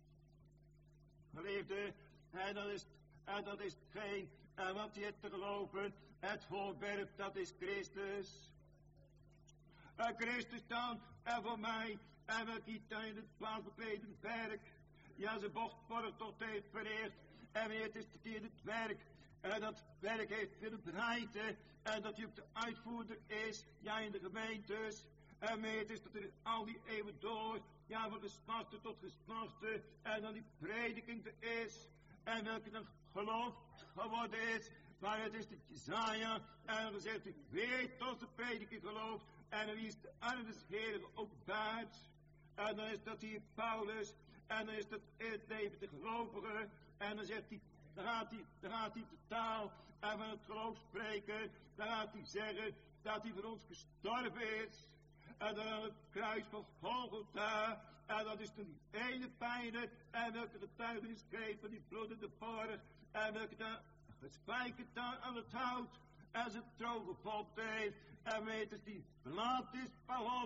Geliefde, en dat is, en dat is geen, en wat je hebt te geloven, het voorwerp, dat is Christus. En Christus dan, en voor mij, en wat hij dan in het plaatsbekledend werk, ja, zijn bocht tot heeft vereerd, en wanneer het is dat hij in het werk, en dat werk heeft willen bereiden, en dat hij ook de uitvoerder is, ja, in de gemeentes, en wanneer het is dat er al die eeuwen door, ja, van geslachten tot geslachten, en dan die prediking er is, en welke dan geloof geworden is, maar het is dat Jesaja, en dan zegt hij, weet als de prediking gelooft, en wie is de arm des Heeren openbaard, en dan is dat hier Paulus, en dan is dat in het leven de gelovige, en dan zegt hij, dan gaat hij, dan gaat hij de taal en van het geloof spreken, dan gaat hij zeggen dat hij voor ons gestorven is, en dan aan het kruis van Golgotha, en dat is toen die ene pijnen, en welke getuigenis kreeg van die bloedende borg, en welke daar gespijkerd daar aan het hout, en zijn troon gepompt heeft, en weet het die verlaat is van God,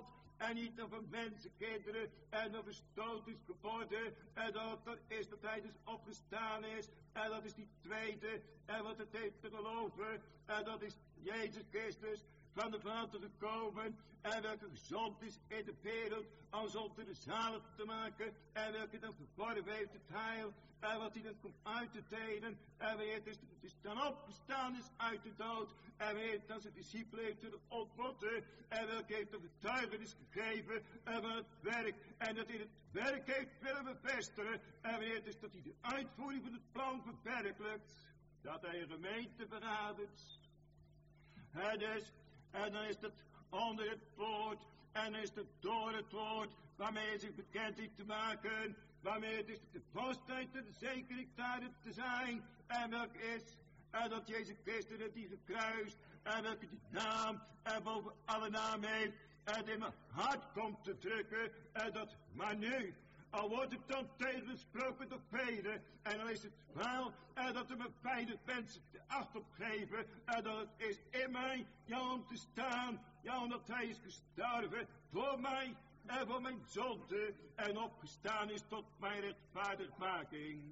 en niet nog van mensenkinderen en nog verstoot is geworden. En dat, dat is dat hij dus opgestaan is. En dat is die tweede. En wat het heeft te geloven. En dat is Jezus Christus van de Vader gekomen. En welke gezond is in de wereld om zonder zalig te maken. En welke dan verworven heeft het heil. En wat hij dan komt uit te delen. En wanneer het is, het is dan opgestaan is uit de dood. En wanneer het dan zijn discipelen heeft zullen ontmoeten. En welke heeft de getuigenis gegeven. En van het werk. En dat hij het werk heeft willen bevestigen. En wanneer het is dat hij de uitvoering van het plan verwerkelijkt. Dat hij een gemeente verradert. En dus, en dan is het onder het woord. En dan is het door het woord. Waarmee hij zich bekend heeft te maken. Waarmee het is de vastheid en de zekerheid te zijn. En welke is. En dat Jezus Christus het die gekruist. En welke die naam. En boven alle naam heeft. En in mijn hart komt te drukken. En dat maar nu. Al wordt het dan tegensproken door velen. En dan is het wel. En dat er me beide mensen de acht op geven. En dat het is in mij. Ja, om te staan. Ja, omdat hij is gestorven. Voor mij. En voor mijn zonde. En opgestaan is tot mijn rechtvaardigmaking.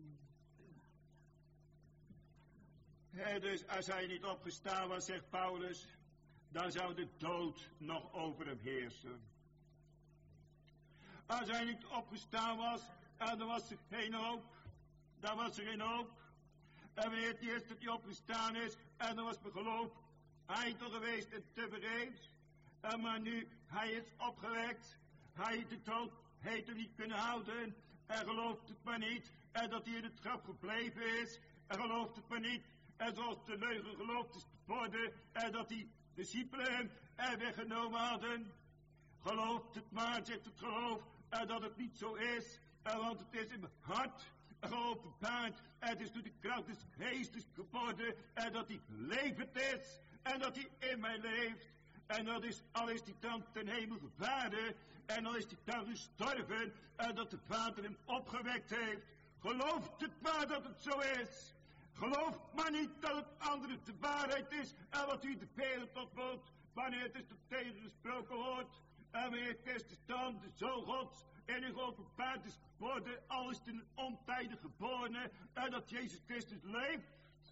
En dus als hij niet opgestaan was, zegt Paulus. Dan zou de dood nog over hem heersen. Als hij niet opgestaan was, en dan was er geen hoop. Dan was er geen hoop. En wanneer het eerst dat hij opgestaan is, en dan was mijn geloof ijdel geweest en tevergeefs. En maar nu, hij is opgewekt. Hij heeft de dood, heeft hem niet kunnen houden. En gelooft het maar niet. En dat hij in het graf gebleven is. En gelooft het maar niet. En zoals de leugen geloofd is geworden. En dat die discipelen hem er weggenomen hadden. Gelooft het maar, zegt het geloof. En dat het niet zo is. En want het is in mijn hart geopenbaard. En het is door de kracht des geestes geworden. En dat hij levend is. En dat hij in mij leeft. En dat is, al is hij dan ten hemel gevaren. En al is hij dan gestorven. En dat de Vader hem opgewekt heeft. Gelooft het maar dat het zo is. Gelooft maar niet dat het andere de waarheid is. En wat u de wereld ontmoet. Wanneer het is tot tegengesproken wordt. En wanneer Christus dan de Zoon Gods in een geopenbaard is geworden. Al is het in een ontijdig geboren. En dat Jezus Christus leeft.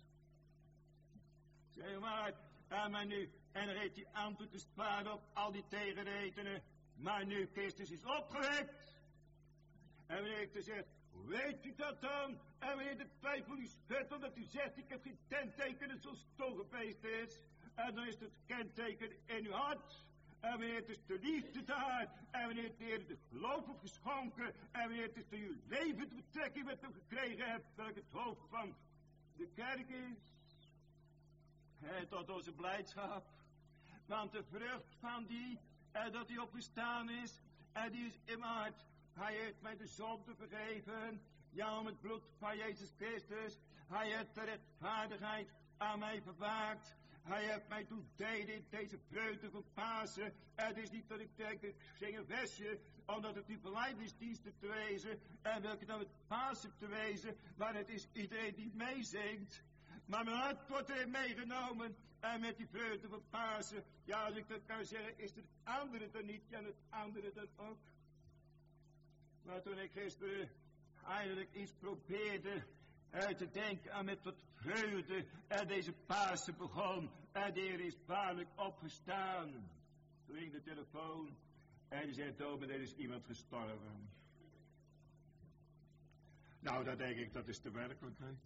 Zeg maar. En maar nu. En dan heeft hij antwoord te sparen op al die tegenredenen. Maar nu Christus is opgewekt. En wanneer ik te zeg, weet u dat dan? En wanneer de twijfel u schudt, omdat u zegt, ik heb geen kenteken zoals het toch geweest is. En dan is het kenteken in uw hart. En wanneer het is de liefde daar. En wanneer het de Heer de geloof heeft geschonken. En wanneer het is de uw leven de betrekking met hem gekregen hebt. Welk het hoofd van de kerk is. En tot onze blijdschap. Want de vrucht van die, en dat hij opgestaan is, en die is in mijn hart. Hij heeft mij de zonde vergeven, ja om het bloed van Jezus Christus. Hij heeft de rechtvaardigheid aan mij verwaakt. Hij heeft mij toen deden in deze vreugde van Pasen. Het is niet dat ik denk, ik zing een versje, omdat het die verleidingsdiensten te wezen, en welke dan het Pasen te wezen, maar het is iedereen die meezingt. Maar mijn hart wordt erin meegenomen. En met die vreugde van Pasen. Ja, als ik dat kan zeggen, is het andere dan niet. Ja, het andere dan ook. Maar toen ik gisteren eigenlijk iets probeerde uit te denken aan met wat vreugde. En deze Pasen begon. En de Heer is waarlijk opgestaan. Toen ging de telefoon. En die zei, Tomen, er is iemand gestorven. Nou, dat denk ik, dat is de werkelijkheid.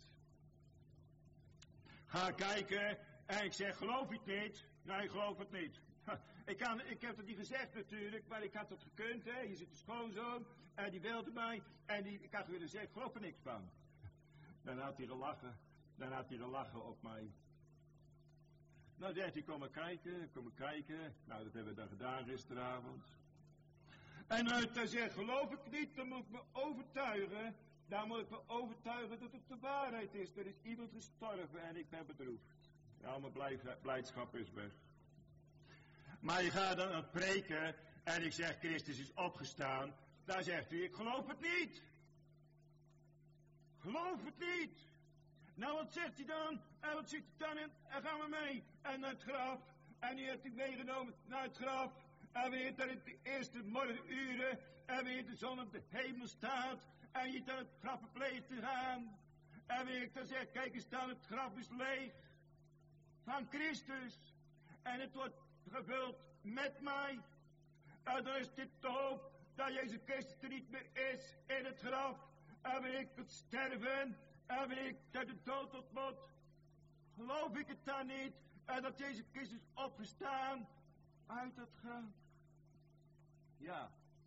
Ga kijken en ik zeg, geloof je het niet? Nee, ik geloof het niet. Ik, kan, ik heb het niet gezegd natuurlijk, maar ik had het gekund, hè. Hier zit de schoonzoon en die wilde mij en die, ik had willen zeggen, ik geloof er niks van. Dan had hij gelachen, dan had hij gelachen op mij. Nou zegt hij, kom maar kijken, kom maar kijken. Nou, dat hebben we dan gedaan gisteravond. En uit hij zegt, geloof ik niet, dan moet ik me overtuigen. Dan moet ik me overtuigen dat het de waarheid is. Er is iemand gestorven en ik ben bedroefd. Ja, mijn blij, blijdschap is weg. Maar je gaat dan aan het preken en ik zeg, Christus is opgestaan. Dan zegt u, ik geloof het niet. Geloof het niet. Nou, wat zegt hij dan? En wat zit hij dan in? En gaan we mee. En naar het graf. En die heeft hij meegenomen naar het graf. En wanneer dat in de eerste morgenuren, en wanneer de zon op de hemel staat, en je naar het graf verpleegt te gaan. En wanneer ik dan zeg, kijk eens dan, het graf is leeg. Van Christus. En het wordt gevuld met mij. En dan is dit de hoop dat Jezus Christus er niet meer is in het graf. En wanneer ik moet sterven, en wanneer ik naar de dood ontmoet, geloof ik het dan niet. En dat Jezus Christus opgestaan uit het graf. Ja.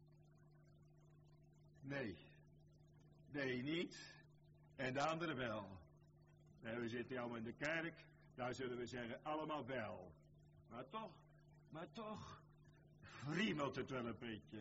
Nee. Nee, niet. En de anderen wel. En we zitten allemaal in de kerk, daar zullen we zeggen allemaal wel. Maar toch, maar toch, friemelt het wel een beetje.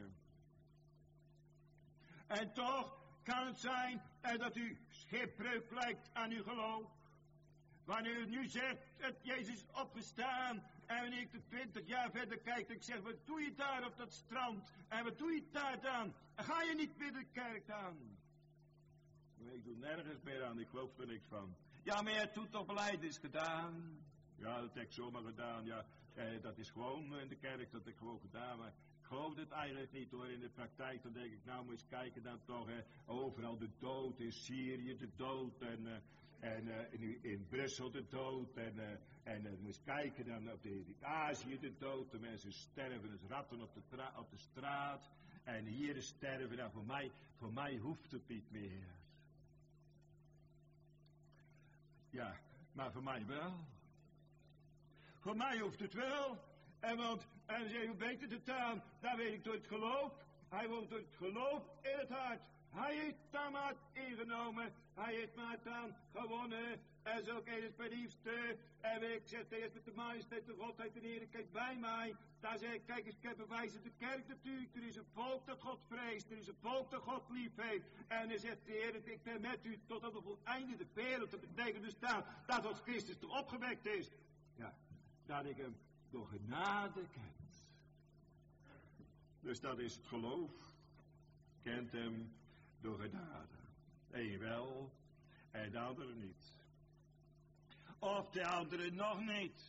En toch kan het zijn dat u schipbreuk lijkt aan uw geloof. Wanneer u nu zegt, dat Jezus is opgestaan, en wanneer ik de twintig jaar verder kijk, ik zeg, wat doe je daar op dat strand? En wat doe je daar dan? Ga je niet meer de kerk aan? Ik doe nergens meer aan, ik geloof er niks van. Ja, maar je doet toch belijdenis gedaan? Ja, dat heb ik zomaar gedaan, ja. Eh, dat is gewoon in de kerk, dat heb ik gewoon gedaan, maar ik geloof het eigenlijk niet hoor. In de praktijk, dan denk ik, nou moet je eens kijken dan toch, eh, overal de dood, in Syrië de dood, en, uh, en uh, in, in Brussel de dood, en, uh, en uh, moet je eens kijken dan op de, in Azië de dood, de mensen sterven als ratten op de, tra- op de straat, en hier is sterven, nou voor mij, voor mij hoeft het niet meer. Ja, maar voor mij wel. Voor mij hoeft het wel. En want, en zeg, hoe beter de taal, daar weet ik door het geloof. Hij wordt door het geloof in het hart. Hij heeft Tamar ingenomen. Hij heeft Matan gewonnen. En zo kijk het bij liefste. En ik zeg tegen met de majesteit, de godheid, de Heer, kijk bij mij. Daar zeg ik, kijk eens, ik heb bewijzen de kerk natuurlijk. Er is een volk dat God vreest. Er is een volk dat God lief heeft. En dan zegt de Heer, ik ben met u tot aan het voleinde de wereld. Dat betekent dus staan dat ons Christus toch opgewekt is. Ja, dat ik hem door genade kent. Dus dat is het geloof. Kent hem door genade. Eén wel en de andere niet. Of de andere nog niet.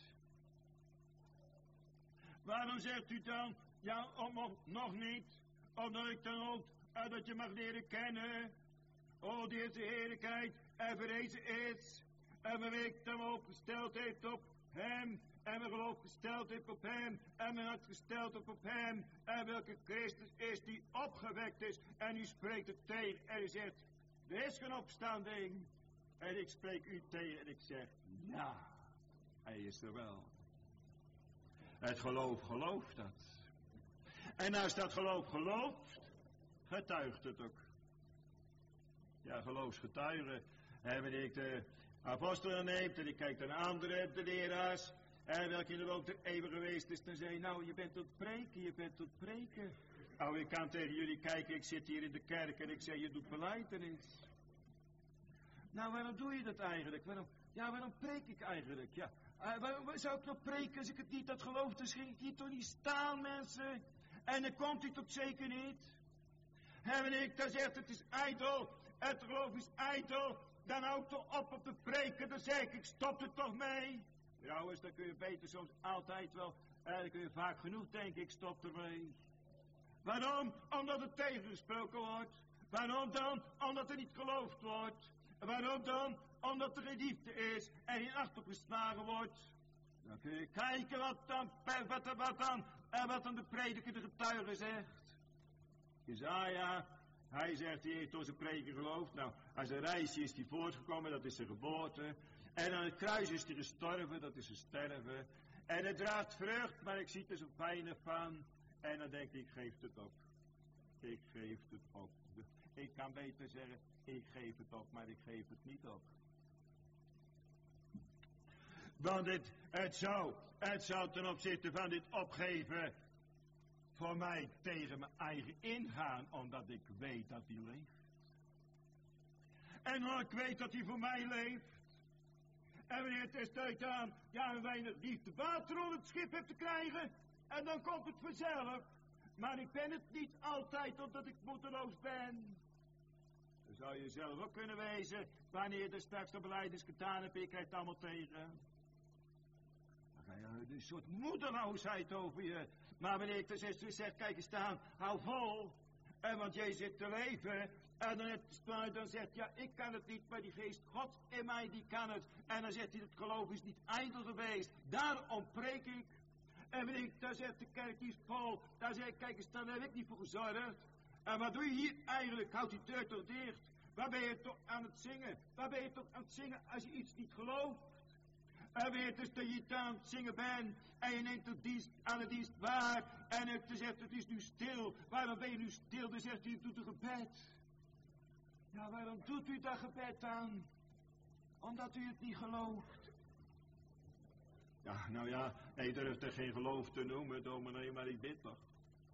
Waarom zegt u dan, ja, om, nog, nog niet? Omdat ik dan ook, uh, dat je mag leren kennen. O, die de heerlijkheid en verrezen is. En mijn week dan ook gesteld heeft op hem. En mijn geloof gesteld heeft op hem. En mijn hart gesteld heeft op hem. En welke Christus is die opgewekt is. En u spreekt het tegen en u zegt, er is geen opstanding. En ik spreek u tegen en ik zeg, ja, hij is er wel. Het geloof gelooft dat. En als dat geloof gelooft, getuigt het ook. Ja, geloofsgetuigen. En wanneer ik de apostelen neem en ik kijk naar andere, de leraars, en welke in de loop der eeuwen geweest is, dan zeg je, nou, je bent tot preken, je bent tot preken. Nou, ik kan tegen jullie kijken, ik zit hier in de kerk en ik zeg, je doet belijdenis. Nou, waarom doe je dat eigenlijk? Waarom, ja, waarom preek ik eigenlijk? Ja, uh, waarom zou ik nog preken als ik het niet had geloofd? Dan ging ik hier toch niet staan, mensen. En dan komt u toch zeker niet? En wanneer ik dan zeg, het is ijdel, het geloof is ijdel, dan hou ik toch op op te preken, dan zeg ik, ik stop er toch mee. Trouwens, dan kun je beter soms altijd wel, uh, dan kun je vaak genoeg denken, ik stop ermee. Waarom? Omdat het tegengesproken wordt. Waarom dan? Omdat er niet geloofd wordt. Waarom dan? Omdat er geen liefde is en geen acht op geslagen wordt. Dan kun je kijken wat dan, wat, wat dan, en wat dan de prediker de getuige zegt. Jesaja, hij zegt, hij heeft door zijn prediker geloofd. Nou, als een reisje is hij voortgekomen, dat is zijn geboorte. En aan het kruis is hij gestorven, dat is zijn sterven. En het draagt vrucht, maar ik zie er zo weinig van. En dan denk ik, ik geef het op. Ik geef het op. Ik kan beter zeggen, ik geef het op, maar ik geef het niet op. Want het, het, zou, het zou ten opzichte van dit opgeven voor mij tegen mijn eigen ingaan, omdat ik weet dat hij leeft. En omdat ik weet dat hij voor mij leeft. En wanneer het is tijd aan, ja, een weinig liefde water onder het schip heb te krijgen, en dan komt het vanzelf. Maar ik ben het niet altijd omdat ik moedeloos ben. Dan zou je zelf ook kunnen wezen, wanneer je er straks de belijdenis gedaan hebt, ik krijg het allemaal tegen. Dan ga je een soort moedeloosheid over je, Maar wanneer ik de zuster zeg, kijk eens staan, hou vol. En want jij zit te leven. En dan, het, dan zegt ja, ik kan het niet, maar die geest God in mij, die kan het. En dan zegt hij, het geloof is niet ijdel geweest. Daarom preek ik. En wanneer ik dan zegt, de kerk die is vol. Dan zeg ik, kijk eens, daar heb ik niet voor gezorgd. En wat doe je hier eigenlijk? Houd die deur toch dicht. Waar ben je toch aan het zingen? Waar ben je toch aan het zingen als je iets niet gelooft? En weet dus dat je aan het zingen bent. En je neemt de dienst aan de dienst waar. En het zegt, het is nu stil. Waarom ben je nu stil? Dan zegt hij, doet een gebed. Ja, waarom doet u dat gebed aan? Omdat u het niet gelooft. Ja, nou ja, hij durft er geen geloof te noemen, dominee, maar ik bid toch.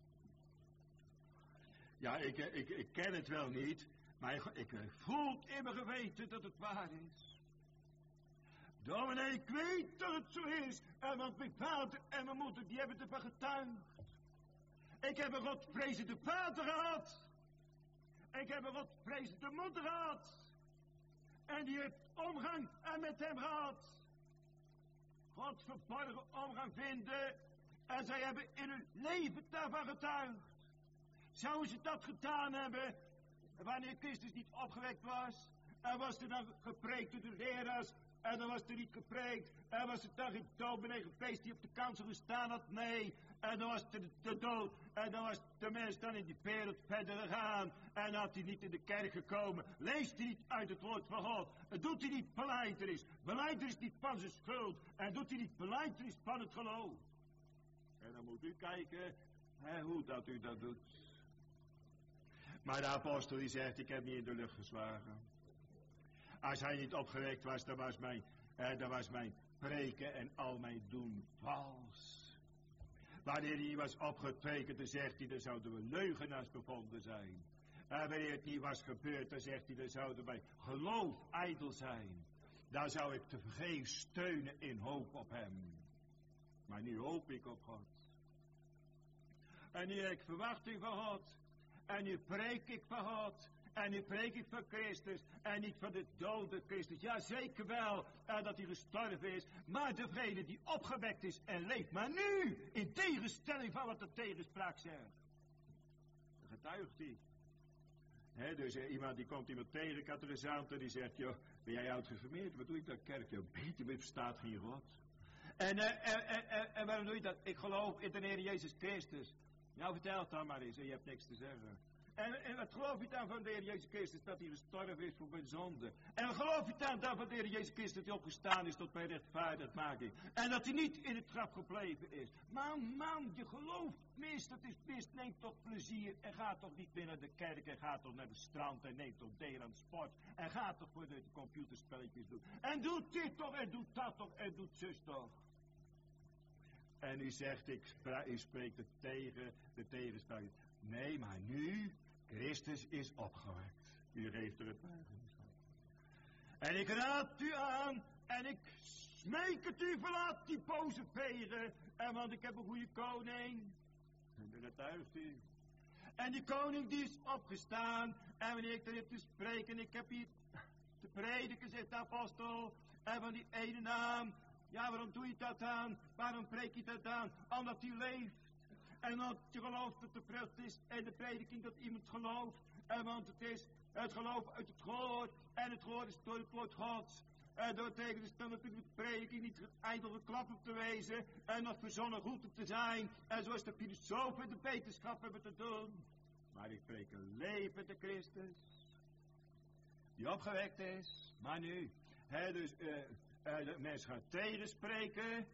Ja, ik, ik, ik ken het wel niet, maar ik, ik voel in mijn geweten dat het waar is. Dominee, ik weet dat het zo is. En want mijn vader en mijn moeder, die hebben ervan getuigd. Ik heb een godvrezende vader gehad. Ik heb een godvrezende moeder gehad. En die heeft omgang met hem gehad. God verborgen omgang vinden. En zij hebben in hun leven daarvan getuigd. Zouden ze dat gedaan hebben, wanneer Christus niet opgewekt was? En was er dan gepreekt door de leraars? En dan was er niet gepreekt. En was er dan geen dominee geweest die op de kansel gestaan had? Nee. En dan was er de, de dood. En dan was de mens dan in die wereld verder gegaan. En had hij niet in de kerk gekomen. Leest hij niet uit het woord van God. En doet hij niet belijdenis. Belijdenis niet van zijn schuld. En doet hij niet belijdenis van het geloof. En dan moet u kijken hè, hoe dat u dat doet. Maar de apostel die zegt, ik heb niet in de lucht geslagen. Als hij niet opgewekt was, dan was mijn, eh, dan was mijn preken en al mijn doen vals. Wanneer hij was opgetekend, dan zegt hij, dan zouden we leugenaars bevonden zijn. En wanneer het niet was gebeurd, dan zegt hij, dan zouden wij geloof ijdel zijn. Dan zou ik te vergeefs steunen in hoop op hem. Maar nu hoop ik op God. En nu heb ik verwachting van God. En nu preek ik van God. En nu preek ik van Christus. En niet van de dode Christus. Ja, zeker wel uh, dat hij gestorven is. Maar degene die opgewekt is en leeft. Maar nu, in tegenstelling van wat de tegenspraak zegt. Dan getuigt hij. He, dus uh, iemand die komt iemand tegen, catechisaant, en die zegt, joh, ben jij oud geformeerd? Wat doe je dat kerk? Joh, beter, maar verstaat geen rot. En, uh, en, en, en, en waarom doe je dat? Ik geloof in de Heer Jezus Christus. Nou, vertel het dan maar eens, en je hebt niks te zeggen. En, en wat geloof je dan van de Heer Jezus Christus, dat hij gestorven is voor mijn zonde? En wat geloof je dan, dan van de Heer Jezus Christus, dat hij opgestaan is tot mijn rechtvaardigmaking? En dat hij niet in het graf gebleven is. Maar man, je gelooft mis, dat is mis, neem toch plezier. En ga toch niet meer naar de kerk, en ga toch naar het strand, en neem toch deel aan sport. En ga toch voor de computerspelletjes doen. En doe dit toch, en doe dat toch, en doe zus toch. En u zegt, ik, spra- u spreekt het tegen, de tegenspraak. Nee, maar nu, Christus is opgewekt. U geeft er het buigenis van. En ik raad u aan, en ik smeek het u, verlaat die boze vegen. En want ik heb een goede koning. En dat getuigt u. En die koning die is opgestaan. En wanneer ik er heb te spreken, ik heb hier te prediken, zegt de apostel. En van die ene naam. Ja, waarom doe je dat aan? Waarom preek je dat aan? Omdat hij leeft. En dat je gelooft dat de vrucht is. En de prediking dat iemand gelooft. En want het is het geloof uit het gehoor. En het gehoor is door het woord Gods. En dat betekent dus dan natuurlijk de prediking niet ijdel geklappen te wezen. En nog verzonnen goed te zijn. En zoals de filosofen de wetenschap hebben te doen. Maar ik preek een levende Christus. Die opgewekt is. Maar nu. Hè, dus uh, uh, de mens gaat tegenspreken.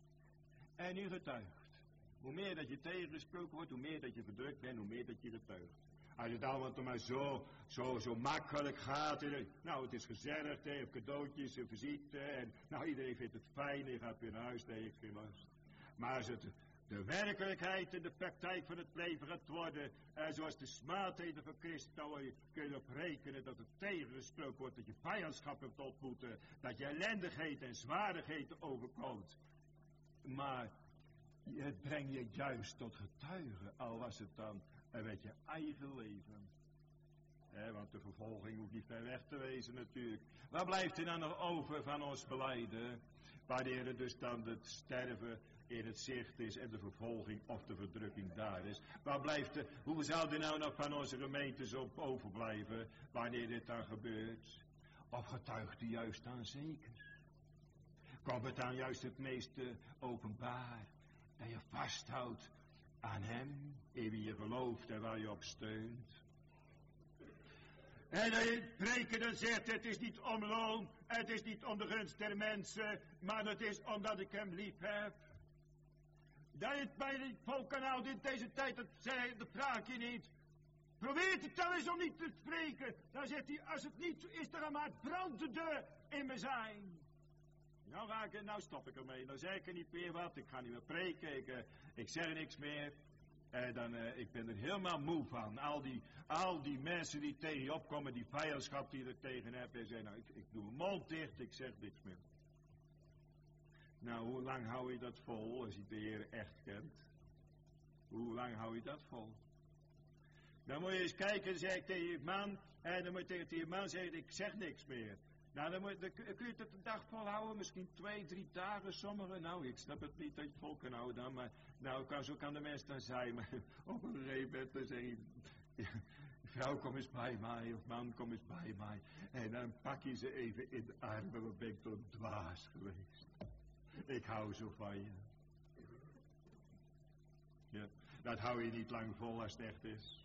En u getuigt. Hoe meer dat je tegengesproken wordt, hoe meer dat je verdrukt bent, hoe meer dat je getuigt. Als het allemaal maar zo, zo, zo makkelijk gaat. En, nou, het is gezellig, hè, of cadeautjes, een visite. En, nou, iedereen vindt het fijn, je gaat weer naar huis, nee, ik geen last. Maar als het de werkelijkheid en de praktijk van het leven gaat worden, eh, zoals de smaadheden van Christus, dan kun je op rekenen dat het tegengesproken wordt, dat je vijandschap hebt ontmoeten, dat je ellendigheden en zwaardigheden overkomt. Maar het brengt je juist tot getuigen, al was het dan met je eigen leven. Eh, want de vervolging hoeft niet ver weg te wezen natuurlijk. Wat blijft er dan nog over van ons belijden? Wanneer er dus dan het sterven in het zicht is en de vervolging of de verdrukking daar is. Waar blijft de, hoe zou er nou nog van onze gemeentes op overblijven wanneer dit dan gebeurt? Of getuigt u juist dan zeker? Komt het dan juist het meeste openbaar dat je vasthoudt aan hem in wie je gelooft en waar je op steunt? En dat je preken dan zegt, het is niet om loon, het is niet om de gunst der mensen, maar het is omdat ik hem lief heb. Dat je het bij het volk kan houden in deze tijd, dat, zei, dat vraag je niet. Probeer het dan eens om niet te spreken. Dan zegt hij, als het niet zo is, dan maar het brandende in me zijn. Nou, ga ik, nou stop ik ermee. Dan zeg ik er niet meer wat, ik ga niet meer preken, ik, uh, ik zeg niks meer. En dan, uh, ik ben er helemaal moe van. Al die, al die mensen die tegen je opkomen, die vijandschap die je er tegen hebt. En zeggen, nou, ik, ik doe mijn mond dicht, ik zeg niks meer. Nou, hoe lang hou je dat vol als je de Heer echt kent? Hoe lang hou je dat vol? Dan moet je eens kijken, zeg ik tegen je man. En dan moet je tegen je man zeggen, ik zeg niks meer. Nou, dan, moet, dan kun je het een dag volhouden, misschien twee, drie dagen, sommigen. Nou, ik snap het niet dat je het vol kan houden dan, maar nou, kan, zo kan de mens dan zijn. Maar op een gegeven moment dan zeg je, ja, vrouw, kom eens bij mij, of man, kom eens bij mij. En dan pak je ze even in de armen, wat ben ik toch dwaas geweest. Ik hou zo van je. Ja, dat hou je niet lang vol als het echt is.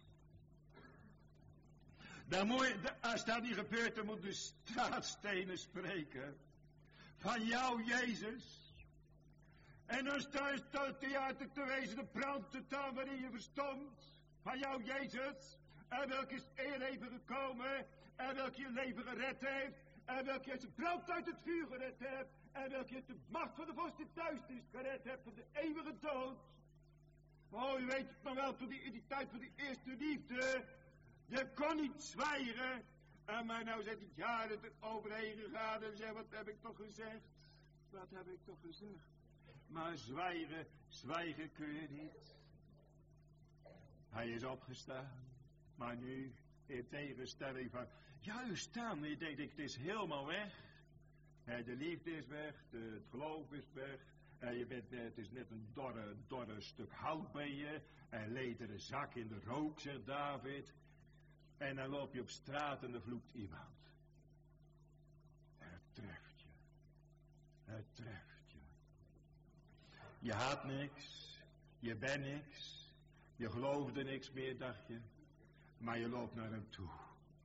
Dan moet je, als dat niet gebeurt, dan moet de straatstenen spreken. Van jou, Jezus. En dan sta je tot theater te wezen, de brand te taan waarin je verstond. Van jou, Jezus. En welke is eer leven gekomen. En welke je leven gered heeft. En welke je zijn brand uit het vuur gered hebt. En welke je de macht van de vorst in duisternis gered hebt van de eeuwige dood. Oh, je weet het nog wel, toen die, in die tijd van die eerste liefde. Je kon niet zwijgen. En maar nou zijn die jaren er overheen gegaan en zeg, wat heb ik toch gezegd? Wat heb ik toch gezegd? Maar zwijgen, zwijgen kun je niet. Hij is opgestaan. Maar nu, in tegenstelling van, juist dan, je denkt, het is helemaal weg. De liefde is weg, de, het geloof is weg. En je bent, het is net een dorre, dorre stuk hout bij je. Een lederen zak in de rook, zegt David. En dan loop je op straat en er vloekt iemand. Het treft je. Het treft je. Je had niks. Je bent niks. Je geloofde niks meer, dacht je. Maar je loopt naar hem toe.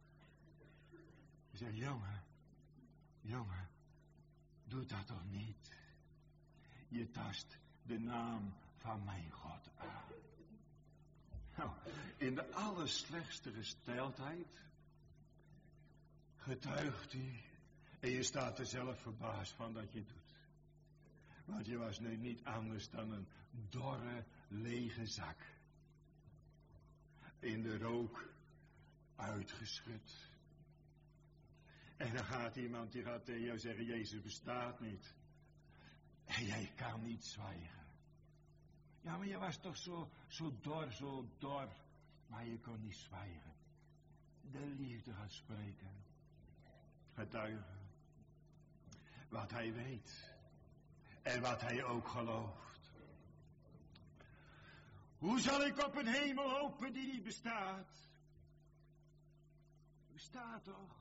Je zegt, jongen. Jongen. Doe dat toch niet. Je tast de naam van mijn God aan. Nou, in de allerslechtste gesteldheid getuigt hij en je staat er zelf verbaasd van dat je het doet. Want je was nu niet anders dan een dorre, lege zak. In de rook uitgeschud. En dan gaat iemand die gaat tegen jou zeggen, Jezus bestaat niet. En jij kan niet zwijgen. Ja, maar je was toch zo, zo dor, zo dor. Maar je kon niet zwijgen. De liefde gaat spreken. Getuigen. Wat hij weet. En wat hij ook gelooft. Hoe zal ik op een hemel hopen die niet bestaat? Bestaat toch?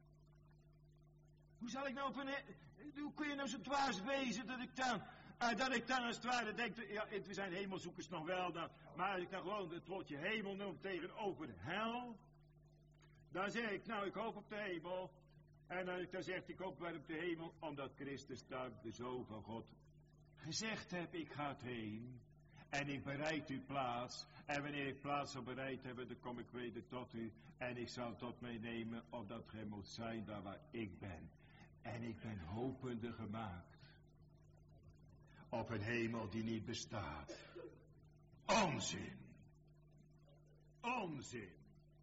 Hoe zal ik nou op een he- Hoe kun je nou zo dwaas wezen dat ik dan... Uh, dat ik dan als het ware denk, ja, we zijn hemelzoekers nog wel, dan, maar als ik dan gewoon het woordje hemel noem tegenover hel, dan zeg ik, nou, ik hoop op de hemel. En dan, dan zegt ik hoop wel op de hemel, omdat Christus daar, de Zoon van God, gezegd heb, ik ga heen. En ik bereid u plaats. En wanneer ik plaats zal bereid hebben, dan kom ik weder tot u. En ik zal tot mij nemen, opdat gij moet zijn daar waar ik ben. En ik ben hopende gemaakt. Op een hemel die niet bestaat. Onzin. Onzin.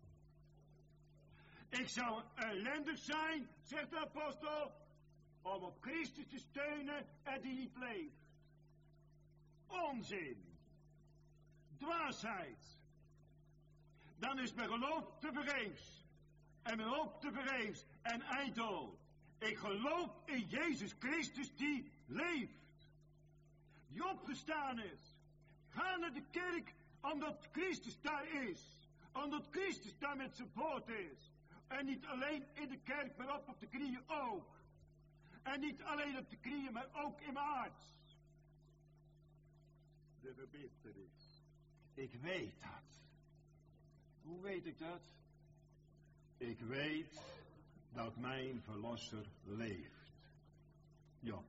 Ik zou ellendig zijn, zegt de apostel, om op Christus te steunen en die niet leeft. Onzin. Dwaasheid. Dan is mijn geloof te vergeefs. En mijn hoop te vergeefs en ijdel. Ik geloof in Jezus Christus die leeft. die opgestaan is. Ga naar de kerk omdat Christus daar is. Omdat Christus daar met zijn voet is. En niet alleen in de kerk, maar op, op de knieën ook. En niet alleen op de knieën, maar ook in mijn hart. De verbintenis. Ik weet dat. Hoe weet ik dat? Ik weet dat mijn verlosser leeft. Job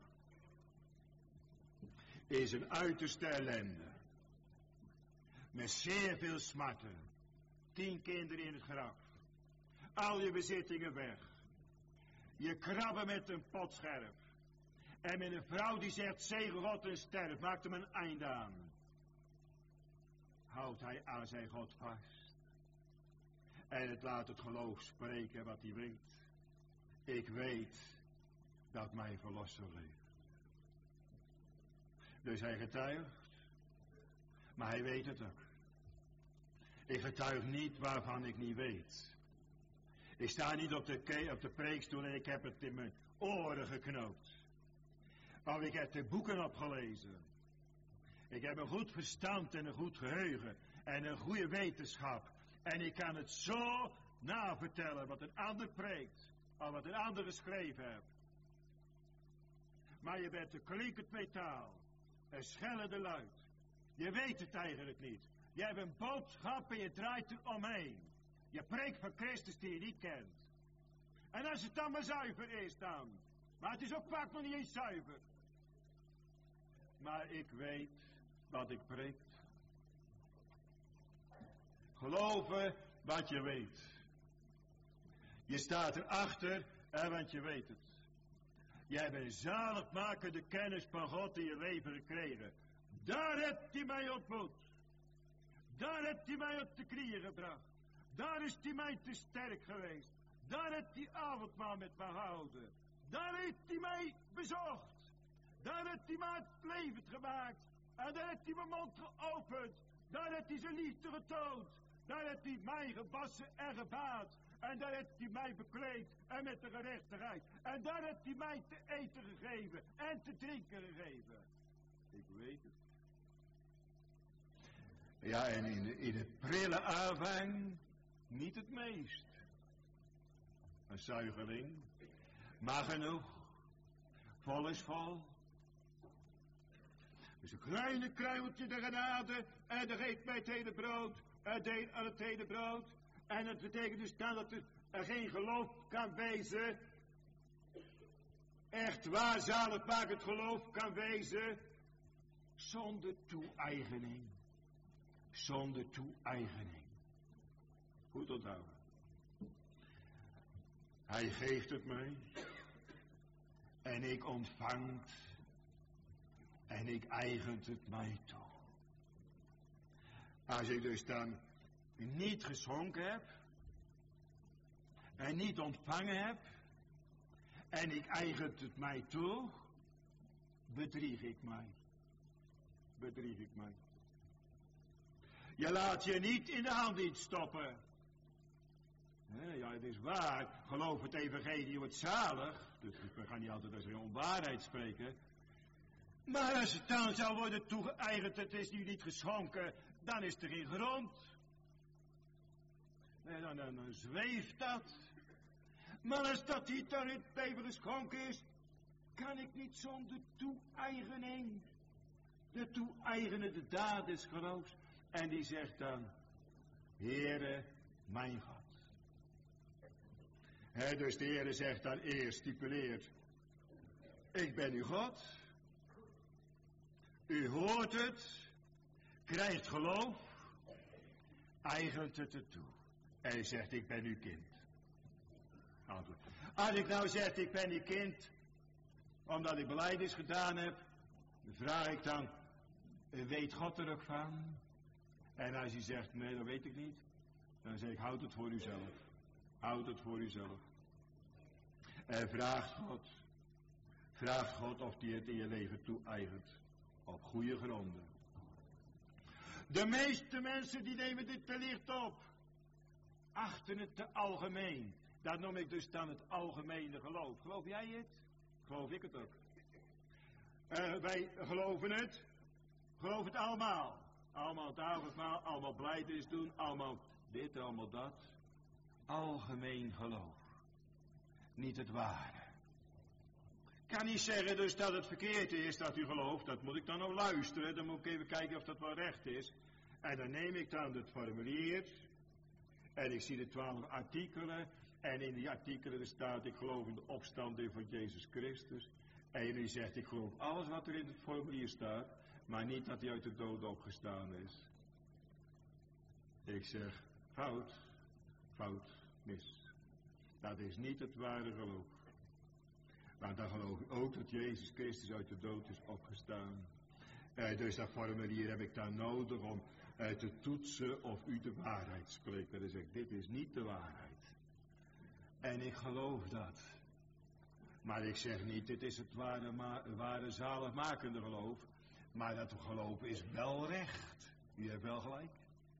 is een uiterste ellende. Met zeer veel smarten. Tien kinderen in het graf. Al je bezittingen weg. Je krabben met een potscherf. En met een vrouw die zegt, zegen God en sterf, maakt hem een einde aan. Houdt hij aan zijn God vast. En het laat het geloof spreken wat hij weet. Ik weet dat mijn verlosser leeft. Dus hij getuigt. Maar hij weet het ook. Ik getuig niet waarvan ik niet weet. Ik sta niet op de, op de preekstoel en ik heb het in mijn oren geknoopt. Of ik heb de boeken opgelezen. Ik heb een goed verstand en een goed geheugen. En een goede wetenschap. En ik kan het zo navertellen wat een ander preekt. Of wat een ander geschreven heeft. Maar je bent een klinkend metaal. Een schellende luid. Je weet het eigenlijk niet. Je hebt een boodschap en je draait er omheen. Je preekt van Christus die je niet kent. En als het dan maar zuiver is dan. Maar het is ook vaak nog niet eens zuiver. Maar ik weet wat ik preek. Geloven wat je weet. Je staat erachter, en want je weet het. Jij hebt een zaligmakende kennis van God in je leven gekregen. Daar hebt hij mij ontmoet. Daar hebt hij mij op de knieën gebracht. Daar is hij mij te sterk geweest. Daar heeft hij avondmaal met me gehouden. Daar heeft hij mij bezocht. Daar heeft hij mij het leven gemaakt. En daar heeft hij mijn mond geopend. Daar heeft hij zijn liefde getoond. Daar heeft hij mij gewassen en gebaad. En daar heeft hij mij bekleed en met de gerechtigheid. En daar heeft hij mij te eten gegeven en te drinken gegeven. Ik weet het. Ja, en in, de, in het prille aanvang niet het meest. Een zuigeling, maar genoeg. Vol is vol. Dus een kleine kruimeltje de genade en dan geeft mij het hele brood. Het deel aan het hele brood. En dat betekent dus dan dat er geen geloof kan wezen. Echt waar zaligmakend geloof kan wezen. Zonder toe-eigening. Zonder toe-eigening. Goed onthouden. Hij geeft het mij. En ik ontvang het. En ik eigent het mij toe. Als ik dus dan niet geschonken heb. En niet ontvangen heb. En ik eigent het mij toe. Bedrieg ik mij. Bedrieg ik mij. Je laat je niet in de hand iets stoppen. Nee, ja, het is waar. Geloof het evangelie wordt zalig. Dus we gaan niet altijd als een onwaarheid spreken. Maar als het dan zou worden toegeëigend, het is nu niet geschonken, dan is er geen grond. Nee, dan, dan, dan zweeft dat. Maar als dat niet dan in het leven geschonken is, kan ik niet zonder toe-eigening. De toe-eigenende daad des geloofs. En die zegt dan, Heere, mijn God. He, dus de Heere zegt dan eerst, stipuleert, ik ben uw God. U hoort het, krijgt geloof, eigent het er toe. En hij zegt, ik ben uw kind. Antwoord. Als ik nou zeg, ik ben uw kind, omdat ik belijdenis gedaan heb, dan vraag ik dan, weet God er ook van? En als hij zegt, nee, dat weet ik niet, dan zeg ik, houd het voor uzelf. Houd het voor uzelf. En vraag God, vraag God of hij het in je leven toe-eigent. Op goede gronden. De meeste mensen die nemen dit te licht op. Achten het te algemeen. Dat noem ik dus dan het algemene geloof. Geloof jij het? Geloof ik het ook. Uh, wij geloven het. Geloof het allemaal. Allemaal het avondmaal, allemaal blijdenis doen, allemaal dit, allemaal dat. Algemeen geloof. Niet het ware. Ik kan niet zeggen dus dat het verkeerd is dat u gelooft. Dat moet ik dan nog luisteren. Dan moet ik even kijken of dat wel recht is. En dan neem ik dan het formulier. En ik zie de twaalf artikelen. En in die artikelen staat, ik geloof in de opstanding van Jezus Christus. En jullie zegt, ik geloof alles wat er in het formulier staat. Maar niet dat hij uit de dood opgestaan is. Ik zeg, fout, fout, mis. Dat is niet het ware geloof. Maar dan geloof ik ook dat Jezus Christus uit de dood is opgestaan. Eh, dus dat formulier heb ik dan nodig om eh, te toetsen of u de waarheid spreekt. En dan zeg ik, dit is niet de waarheid. En ik geloof dat. Maar ik zeg niet, dit is het ware, ma- ware zaligmakende geloof. Maar dat geloof is wel recht. U hebt wel gelijk.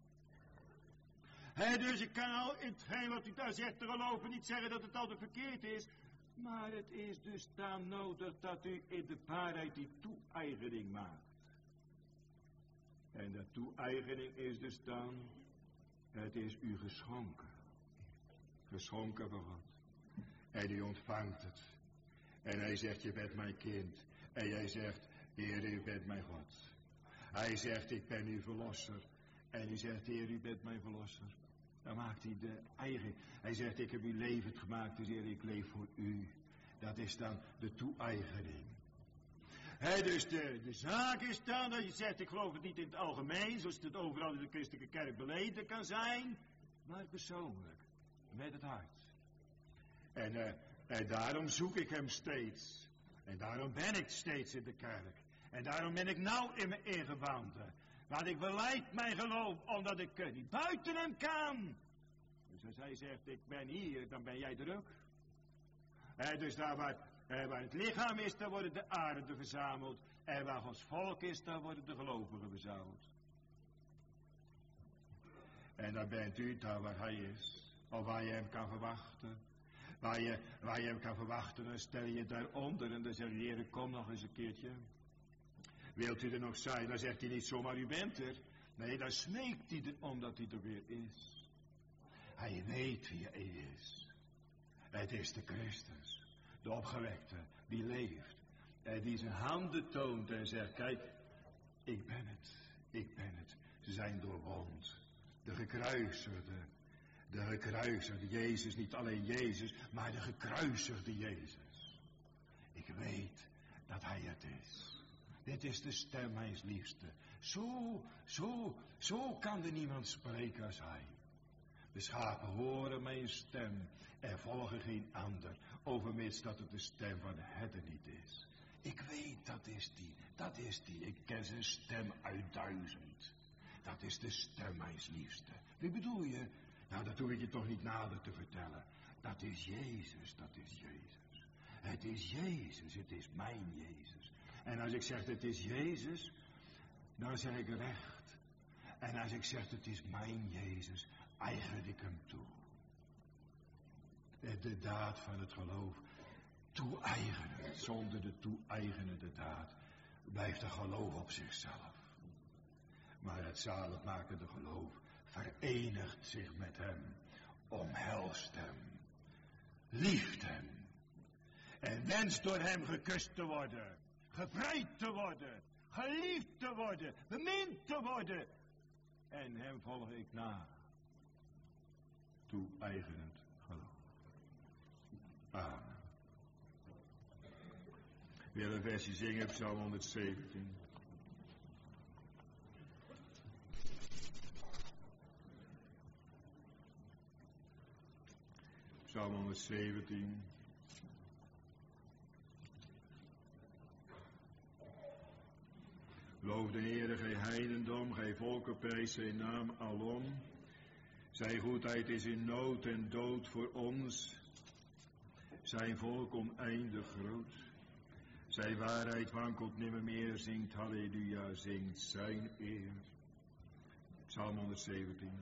He, dus ik kan al in hetgeen wat u daar zegt te geloven niet zeggen dat het altijd verkeerd is. Maar het is dus dan nodig dat u in de waarheid die toe-eigening maakt. En dat toe-eigening is dus dan, het is u geschonken. Geschonken van God. En u ontvangt het. En hij zegt, je bent mijn kind. En jij zegt, Heer, u bent mijn God. Hij zegt, ik ben uw verlosser. En u zegt, Heer, u bent mijn verlosser. Dan maakt hij de eigen. Hij zegt, ik heb u levend gemaakt, dus Heer, ik leef voor u. Dat is dan de toe-eigening. He, dus de, de zaak is dan dat je zegt, ik geloof het niet in het algemeen, zoals het overal in de christelijke kerk beleden kan zijn, maar persoonlijk, met het hart. En, uh, en daarom zoek ik hem steeds. En daarom ben ik steeds in de kerk. En daarom ben ik nou in mijn ingewanden. Want ik belijd mijn geloof, omdat ik uh, niet buiten hem kan. Dus als hij zegt, ik ben hier, dan ben jij er ook. He, dus daar waar, eh, waar het lichaam is, daar worden de aarden verzameld. En waar Gods volk is, daar worden de gelovigen verzameld. En dan bent u daar waar hij is. Of waar je hem kan verwachten. Waar je, waar je hem kan verwachten, dan stel je daaronder. En dan zeg je, Heer, kom nog eens een keertje. Wilt u er nog zijn? Dan zegt hij niet zomaar, u bent er. Nee, dan smeekt hij er omdat hij er weer is. Hij weet wie hij is. Het is de Christus, de opgewekte, die leeft. En die zijn handen toont en zegt, kijk, ik ben het, ik ben het. Ze zijn doorwond. De gekruisigde, de gekruisigde Jezus, niet alleen Jezus, maar de gekruisigde Jezus. Ik weet dat hij het is. Dit is de stem mijns liefste. Zo, zo, zo kan er niemand spreken als hij. De schapen horen mijn stem en volgen geen ander, overmits dat het de stem van de herder niet is. Ik weet, dat is die, dat is die. Ik ken zijn stem uit duizend. Dat is de stem mijns liefste. Wie bedoel je? Nou, dat hoef ik je toch niet nader te vertellen. Dat is Jezus, dat is Jezus. Het is Jezus, het is mijn Jezus. En als ik zeg het is Jezus, dan zeg ik recht. En als ik zeg het is mijn Jezus, eigen ik hem toe. De daad van het geloof. Toe-eigenen. Zonder de toe-eigenende daad blijft het geloof op zichzelf. Maar het zaligmakende geloof verenigt zich met hem. Omhelst hem. Lieft hem. En wenst door hem gekust te worden. Gevrijd te worden. Geliefd te worden. Bemind te worden. En hem volg ik na. Toe-eigenend geloof. Amen. Weer een versie zingen, Psalm honderdzeventien. Psalm honderdzeventien. Loof de Heere, gij heidendom, gij volken prijs zijn naam alom. Zijn goedheid is in nood en dood voor ons. Zijn volk oneindig groot. Zijn waarheid wankelt nimmermeer, zingt halleluja, zingt zijn eer. Psalm honderdzeventien.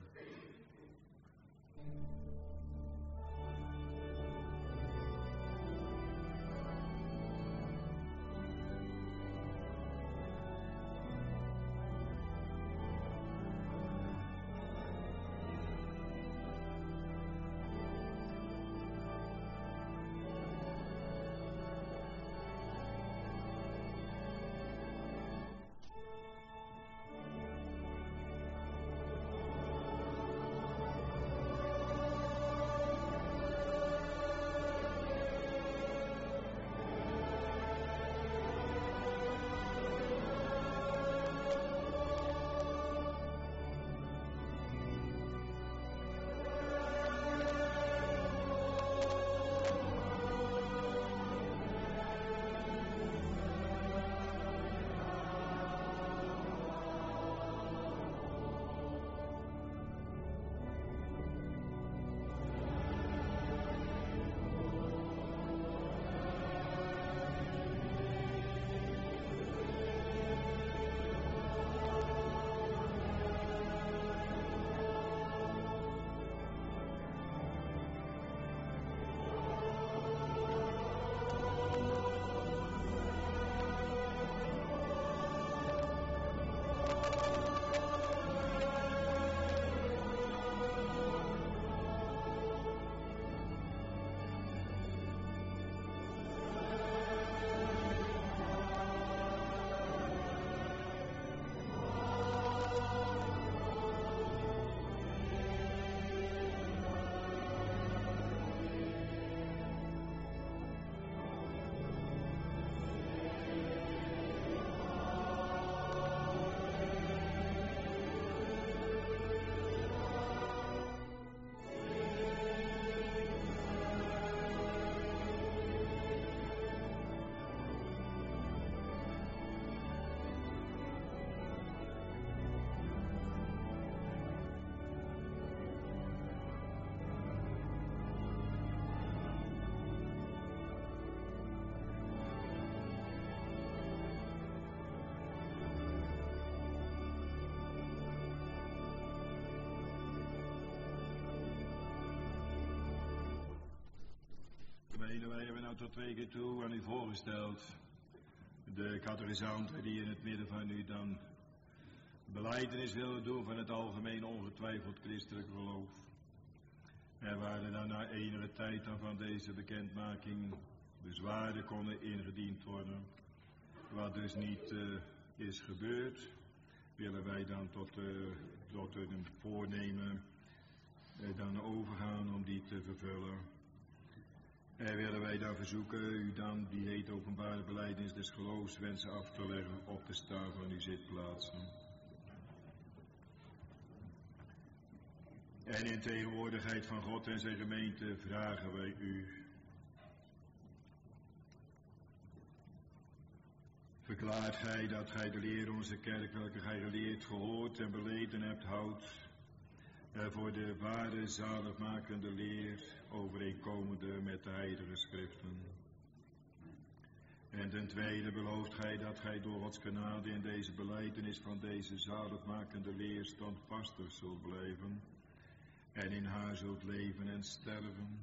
Wij hebben nou tot twee keer toe aan u voorgesteld. De catechisanten die in het midden van u dan belijdenis willen doen van het algemeen ongetwijfeld christelijk geloof. Er waren dan na enige tijd dan van deze bekendmaking bezwaren konden ingediend worden. Wat dus niet uh, is gebeurd, willen wij dan tot, uh, tot een voornemen uh, dan overgaan om die te vervullen. En willen wij dan verzoeken u dan, die heet openbare belijdenis des geloofs, wensen af te leggen op te staan van uw zitplaatsen. En in tegenwoordigheid van God en zijn gemeente vragen wij u. Verklaart gij dat gij de leer onze kerk, welke gij geleerd, gehoord en beleden hebt, houdt, voor de ware zaligmakende leer, overeenkomende met de heilige schriften. En ten tweede belooft gij dat gij door Gods genade in deze belijdenis van deze zaligmakende leer standvastig zult blijven en in haar zult leven en sterven.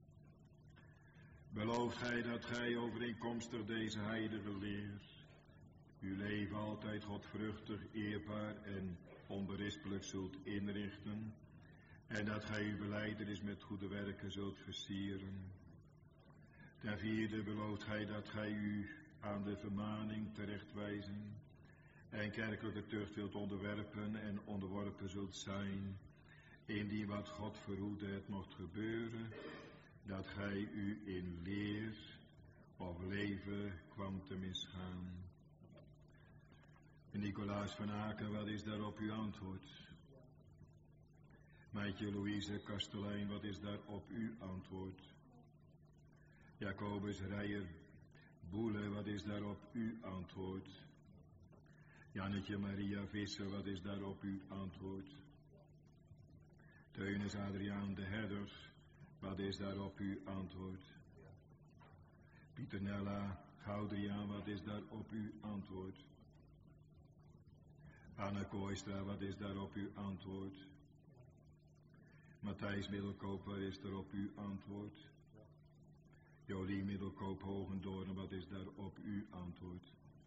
Belooft gij dat gij overeenkomstig deze heilige leer uw leven altijd godvruchtig, eerbaar en onberispelijk zult inrichten en dat gij uw belijdenis met goede werken zult versieren. Ten vierde belooft gij dat gij u aan de vermaning terechtwijzen en kerkelijke tucht zult onderwerpen en onderworpen zult zijn, indien wat God verhoede het mocht gebeuren, dat gij u in leer of leven kwam te misgaan. Nicolaas van Aken, wat is daarop uw antwoord? Meidje Louise Kastelein, wat is daarop uw antwoord? Jacobus Rijer Boele, wat is daarop uw antwoord? Jannetje Maria Visser, wat is daarop uw antwoord? Teunis Adriaan de Herder, wat is daarop uw antwoord? Pieternella Goudriaan, wat is daarop uw antwoord? Anne Kooistra, wat is daarop uw antwoord? Matthijs Middelkoop, wat is daarop uw antwoord? Jolie Middelkoop Hogendoorn, wat is daarop uw antwoord?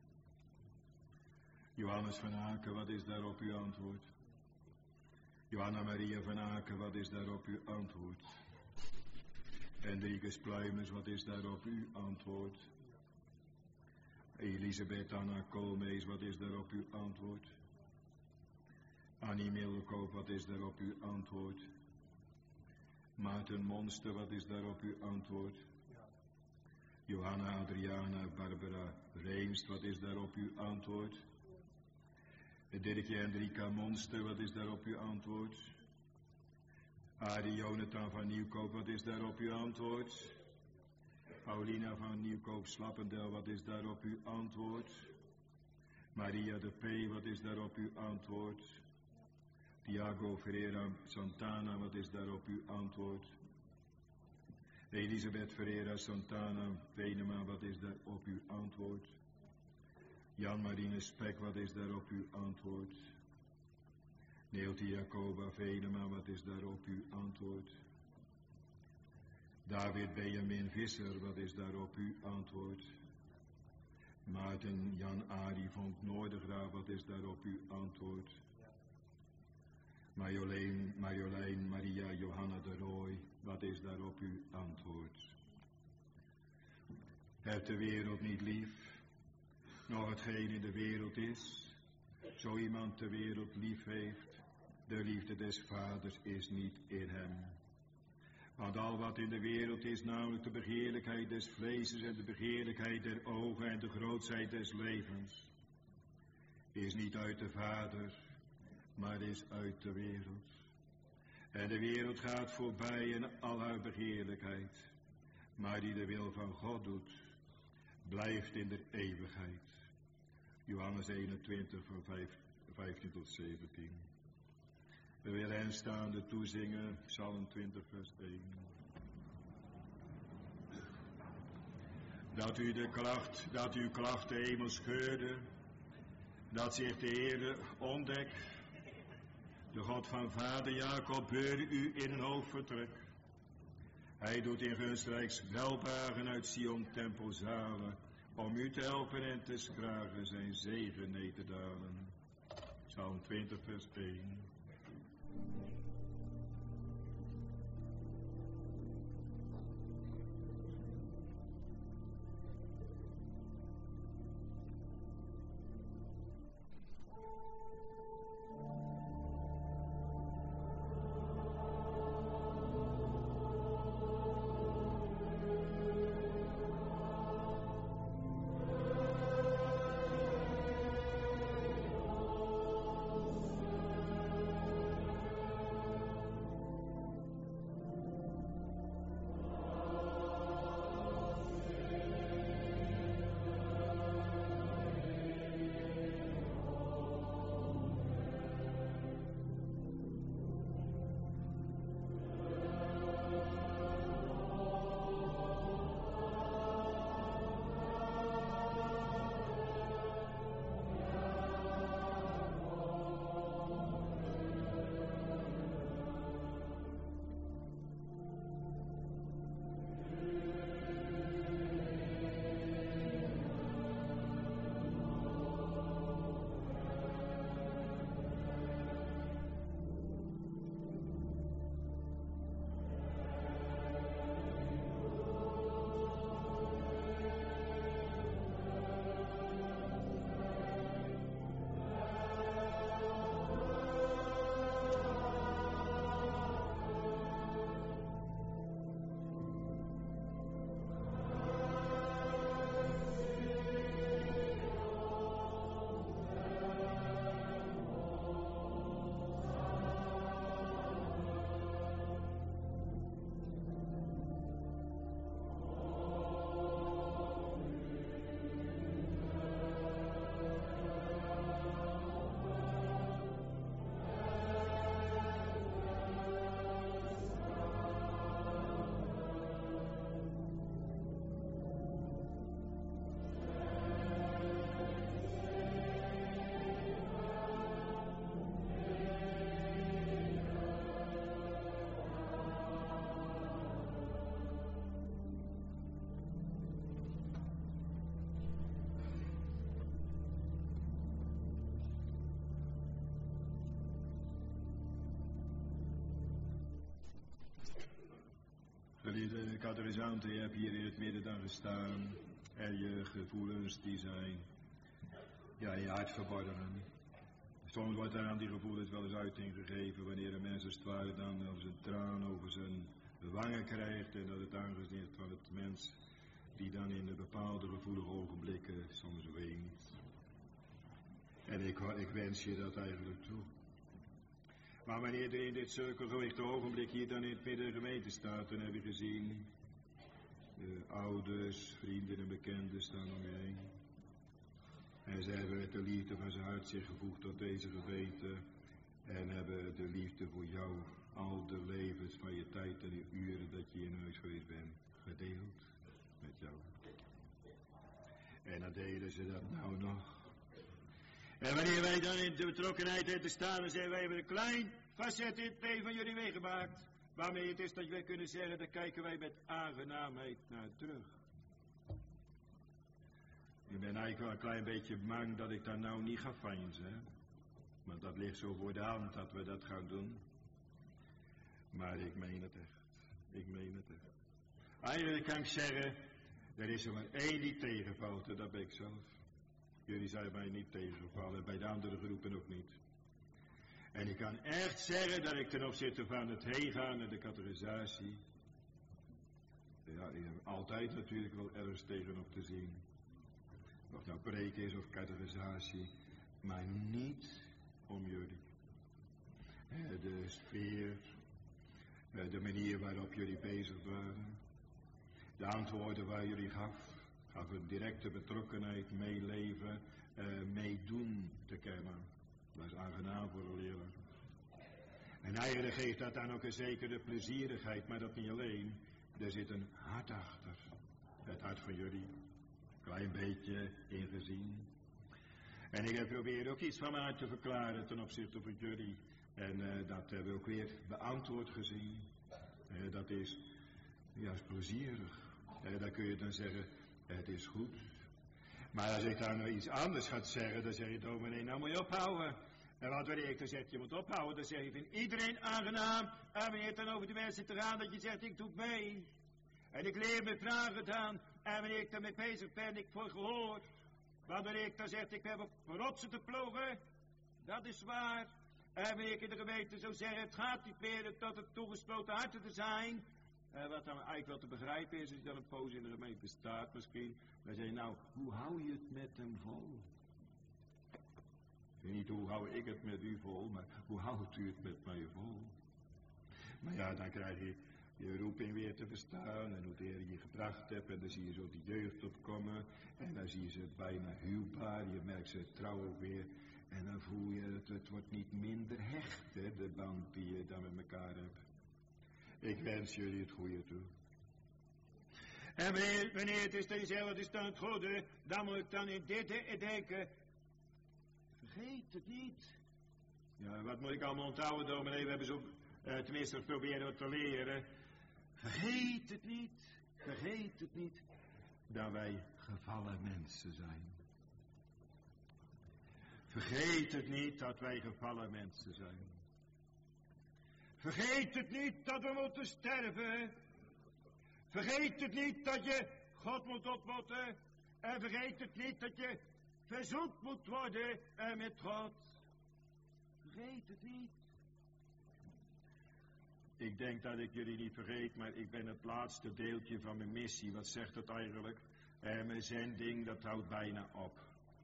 Johannes van Aken, wat is daarop uw antwoord? Johanna Maria van Aken, wat is daarop uw antwoord? Hendrikus Pluimers, wat is daarop uw antwoord? Elisabeth Anna Koolmees, wat is daarop uw antwoord? Annie Middelkoop, wat is daarop uw antwoord? Maarten Monster, wat is daarop uw antwoord? Johanna Adriana Barbara Reemst, wat is daarop uw antwoord? Dirkje Hendrika Monster, wat is daarop uw antwoord? Arie Jonathan van Nieuwkoop, wat is daarop uw antwoord? Paulina van Nieuwkoop Slappendel, wat is daarop uw antwoord? Maria de P, wat is daarop uw antwoord? Tiago Ferreira Santana, wat is daarop uw antwoord? Elisabeth Ferreira Santana Venema, wat is daarop uw antwoord? Jan Marine Spek, wat is daarop uw antwoord? Neeltje Jacoba Venema, wat is daarop uw antwoord? David Benjamin Visser, wat is daarop uw antwoord? Maarten Jan Arie vond Noordergraaf, wat is daarop uw antwoord? Marjolein, Marjolein Maria Johanna de Rooij, wat is daarop uw antwoord? Hebt de wereld niet lief, nog hetgeen in de wereld is, zo iemand de wereld lief heeft, de liefde des vaders is niet in hem. Want al wat in de wereld is, namelijk de begeerlijkheid des vleeses en de begeerlijkheid der ogen en de grootsheid des levens, is niet uit de Vader, maar is uit de wereld. En de wereld gaat voorbij in al haar begeerlijkheid, maar die de wil van God doet, blijft in de eeuwigheid. Johannes eenentwintig van vijftien tot zeventien. We willen hen staande toezingen, Psalm twintig vers één. Dat u de klacht, dat uw klacht de hemel scheurde, dat zich de Heere ontdekt. De God van vader Jacob beurde u in een hoofdvertrek. Hij doet in gunstrijks weldagen uit Sion tempelzalen, om u te helpen en te schragen zijn zegen neer te dalen. Psalm twintig vers één. Geliefde katechisanten, je hebt hier in het midden dan gestaan en je gevoelens die zijn ja, in je hart verborgen. Soms wordt er aan die gevoelens wel eens uiting gegeven wanneer een mens als het ware dan als een traan over zijn wangen krijgt en dat het aangezicht van het mens die dan in de bepaalde gevoelige ogenblikken soms weent. En ik, ik wens je dat eigenlijk toe. Maar wanneer er in dit cirkelgerichte ogenblik hier dan in het midden de gemeente staat, dan heb je gezien, de ouders, vrienden en bekenden staan om je heen. En ze hebben met de liefde van zijn hart zich gevoegd tot deze gemeente en hebben de liefde voor jou, al de levens van je tijd en de uren dat je in huis geweest bent, gedeeld met jou. En dan delen ze dat nou nog. En wanneer wij dan in de betrokkenheid hebben te staan, dan zeggen wij hebben een klein facet in het leven van jullie meegemaakt. Waarmee het is dat wij kunnen zeggen, daar kijken wij met aangenaamheid naar terug. Je ben eigenlijk wel een klein beetje bang dat ik daar nou niet ga veinzen. Hè? Want dat ligt zo voor de hand dat we dat gaan doen. Maar ik meen het echt. Ik meen het echt. Eigenlijk kan ik zeggen, er is er maar één die tegenvalt en dat ben ik zelf. Jullie zijn mij niet tegengevallen, bij de andere groepen ook niet. En ik kan echt zeggen dat ik ten opzichte van het heen gaan en de categorisatie, ja, ik heb altijd natuurlijk wel ergens tegenop te zien. Of het nou preek is of categorisatie, maar niet om jullie. De sfeer, de manier waarop jullie bezig waren, de antwoorden waar jullie gaf, gaf een directe betrokkenheid, meeleven, uh, meedoen te kennen. Dat is aangenaam voor een leraar. En eigenlijk geeft dat dan ook een zekere plezierigheid, maar dat niet alleen. Er zit een hart achter. Het hart van jullie. Klein beetje ingezien. En ik heb proberen ook iets van mij te verklaren ten opzichte van jullie. En uh, dat hebben we ook weer beantwoord gezien. Uh, dat is juist plezierig. Uh, dan kun je dan zeggen, het is goed. Maar als ik dan nog iets anders ga zeggen, dan zeg je, dominee, nou moet je ophouden. En wat wanneer ik dan zeg, je moet ophouden, dan zeg je, ik vind iedereen aangenaam. En wanneer het dan over de mensen te gaan, dat je zegt, ik doe mee. En ik leer met vragen dan. En wanneer ik daarmee bezig ben, ik voor gehoor. Want wanneer ik dan zeg, ik heb op rotsen te ploegen, dat is waar. En wanneer ik in de gemeente zou zeggen, het gaat niet meer tot het toegesloten harten te zijn. En wat dan eigenlijk wel te begrijpen is, als je dan een poos in de gemeente staat misschien. Dan zeg je, nou, hoe hou je het met hem vol? Ik weet niet hoe hou ik het met u vol, maar hoe houdt u het met mij vol? Maar ja, dan krijg je je roeping weer te verstaan en hoe de Heer je gebracht hebt. En dan zie je zo die jeugd opkomen en dan zie je ze bijna huwbaar. Je merkt ze trouw ook weer. En dan voel je het, het wordt niet minder hecht, hè, de band die je dan met elkaar hebt. Ik wens jullie het goede toe. En wanneer, wanneer het is dat je zegt, wat is dan het goede, dan moet ik dan in dit denken. Vergeet het niet. Ja, wat moet ik allemaal onthouden, dominee? We hebben zo, uh, tenminste proberen we te leren. Vergeet het niet. Vergeet het niet. Dat wij gevallen mensen zijn. Vergeet het niet dat wij gevallen mensen zijn. Vergeet het niet dat we moeten sterven. Vergeet het niet dat je God moet ontmoeten. En vergeet het niet dat je verzoend moet worden met God. Vergeet het niet. Ik denk dat ik jullie niet vergeet, maar ik ben het laatste deeltje van mijn missie. Wat zegt het eigenlijk? En mijn zending, dat houdt bijna op.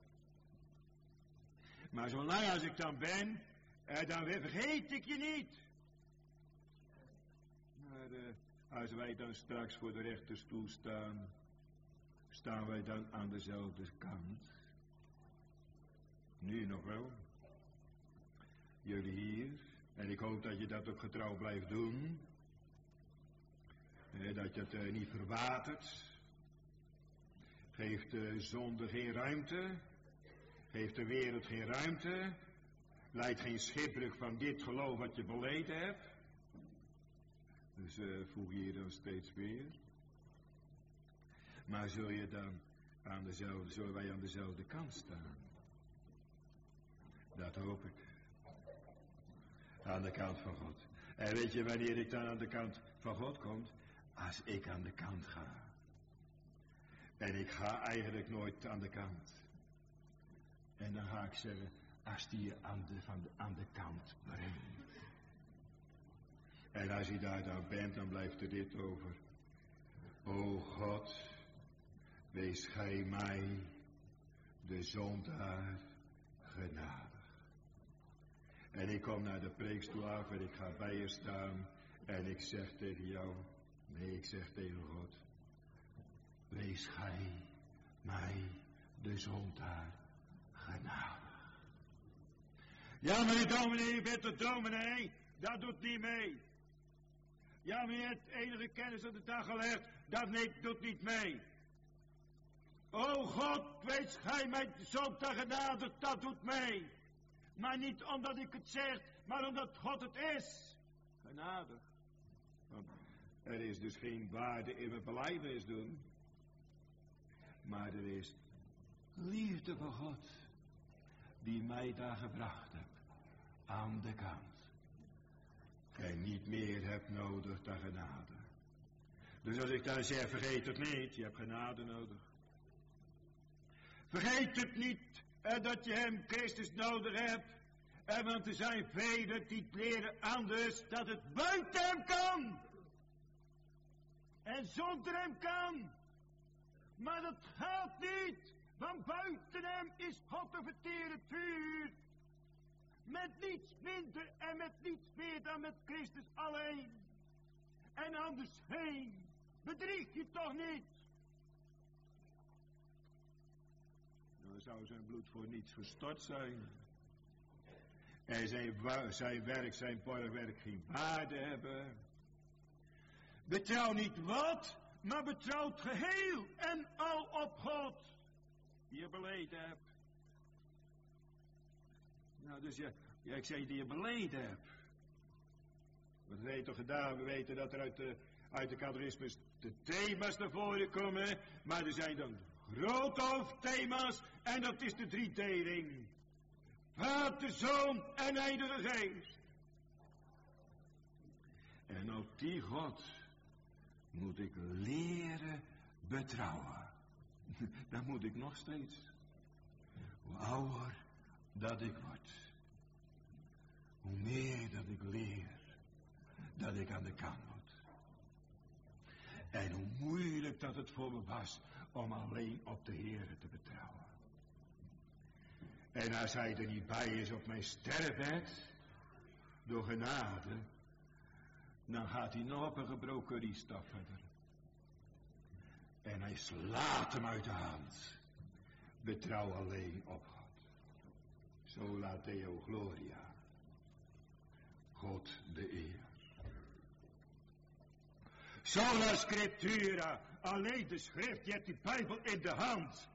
Maar zolang als ik dan ben, eh, dan vergeet ik je niet. Maar uh, als wij dan straks voor de rechterstoel staan, staan wij dan aan dezelfde kant. Nu nog wel. Jullie hier. En ik hoop dat je dat ook getrouw blijft doen. Eh, dat je het uh, niet verwatert. Geeft de zonde geen ruimte. Geeft de wereld geen ruimte. Leidt geen schipbreuk van dit geloof wat je beleden hebt. Dus uh, voeg je je dan steeds weer. Maar zul je dan aan dezelfde, zullen wij aan dezelfde kant staan? Dat hoop ik. Aan de kant van God. En weet je wanneer ik dan aan de kant van God kom? Als ik aan de kant ga. En ik ga eigenlijk nooit aan de kant. En dan ga ik zeggen, als die je aan de, van de, aan de kant brengt. En als je daar dan bent, dan blijft er dit over. O God, wees gij mij, de zondaar, genadig. En ik kom naar de preekstoel af en ik ga bij je staan. En ik zeg tegen jou, nee, ik zeg tegen God. Wees gij mij, de zondaar, genadig. Ja, meneer dominee, je bent de dominee. Dat doet niet mee. Ja, maar je hebt enige kennis op de dag gelegd. Dat nee, doet niet mee. O God, wees gij mij zondaar genadig. Dat doet mee. Maar niet omdat ik het zeg, maar omdat God het is. Genadig. Want er is dus geen waarde in mijn belijdenis doen. Maar er is liefde van God, die mij daar gebracht hebt, aan de kant. Gij niet meer hebt nodig dan genade. Dus als ik dan zeg, vergeet het niet, je hebt genade nodig. Vergeet het niet eh, dat je hem Christus nodig hebt. En want er zijn velen die het leren anders, dat het buiten hem kan. En zonder hem kan. Maar dat gaat niet. Want buiten hem is God een verterend vuur. Met niets minder en met niets meer dan met Christus alleen. En anders heen. Bedrieg je toch niet. Dan zou zijn bloed voor niets verstort zijn. En zijn, zijn werk, zijn borgwerk geen waarde hebben. Betrouw niet wat, maar betrouw het geheel en al op God. Die je beleden hebt. Nou, dus ja, ja ik zei die je beleden hebt. Wat weet toch gedaan? We weten dat er uit de, uit de catechismus de thema's naar voren komen. Maar er zijn dan grote hoofdthema's. En dat is de driedeling. Vader, Zoon en Heilige Geest. En op die God moet ik leren betrouwen. Dat moet ik nog steeds. Hoe ouder dat ik word. Hoe meer dat ik leer. Dat ik aan de kant moet. En hoe moeilijk dat het voor me was om alleen op de Heer te betrouwen. En als hij er niet bij is op mijn sterfbed, door genade, dan gaat hij nog op een gebroken riestaf verder. En hij slaat hem uit de hand. Betrouw alleen op God. Sola Deo Gloria. God de eer. Sola Scriptura. Alleen de schrift, je hebt die Bijbel in de hand.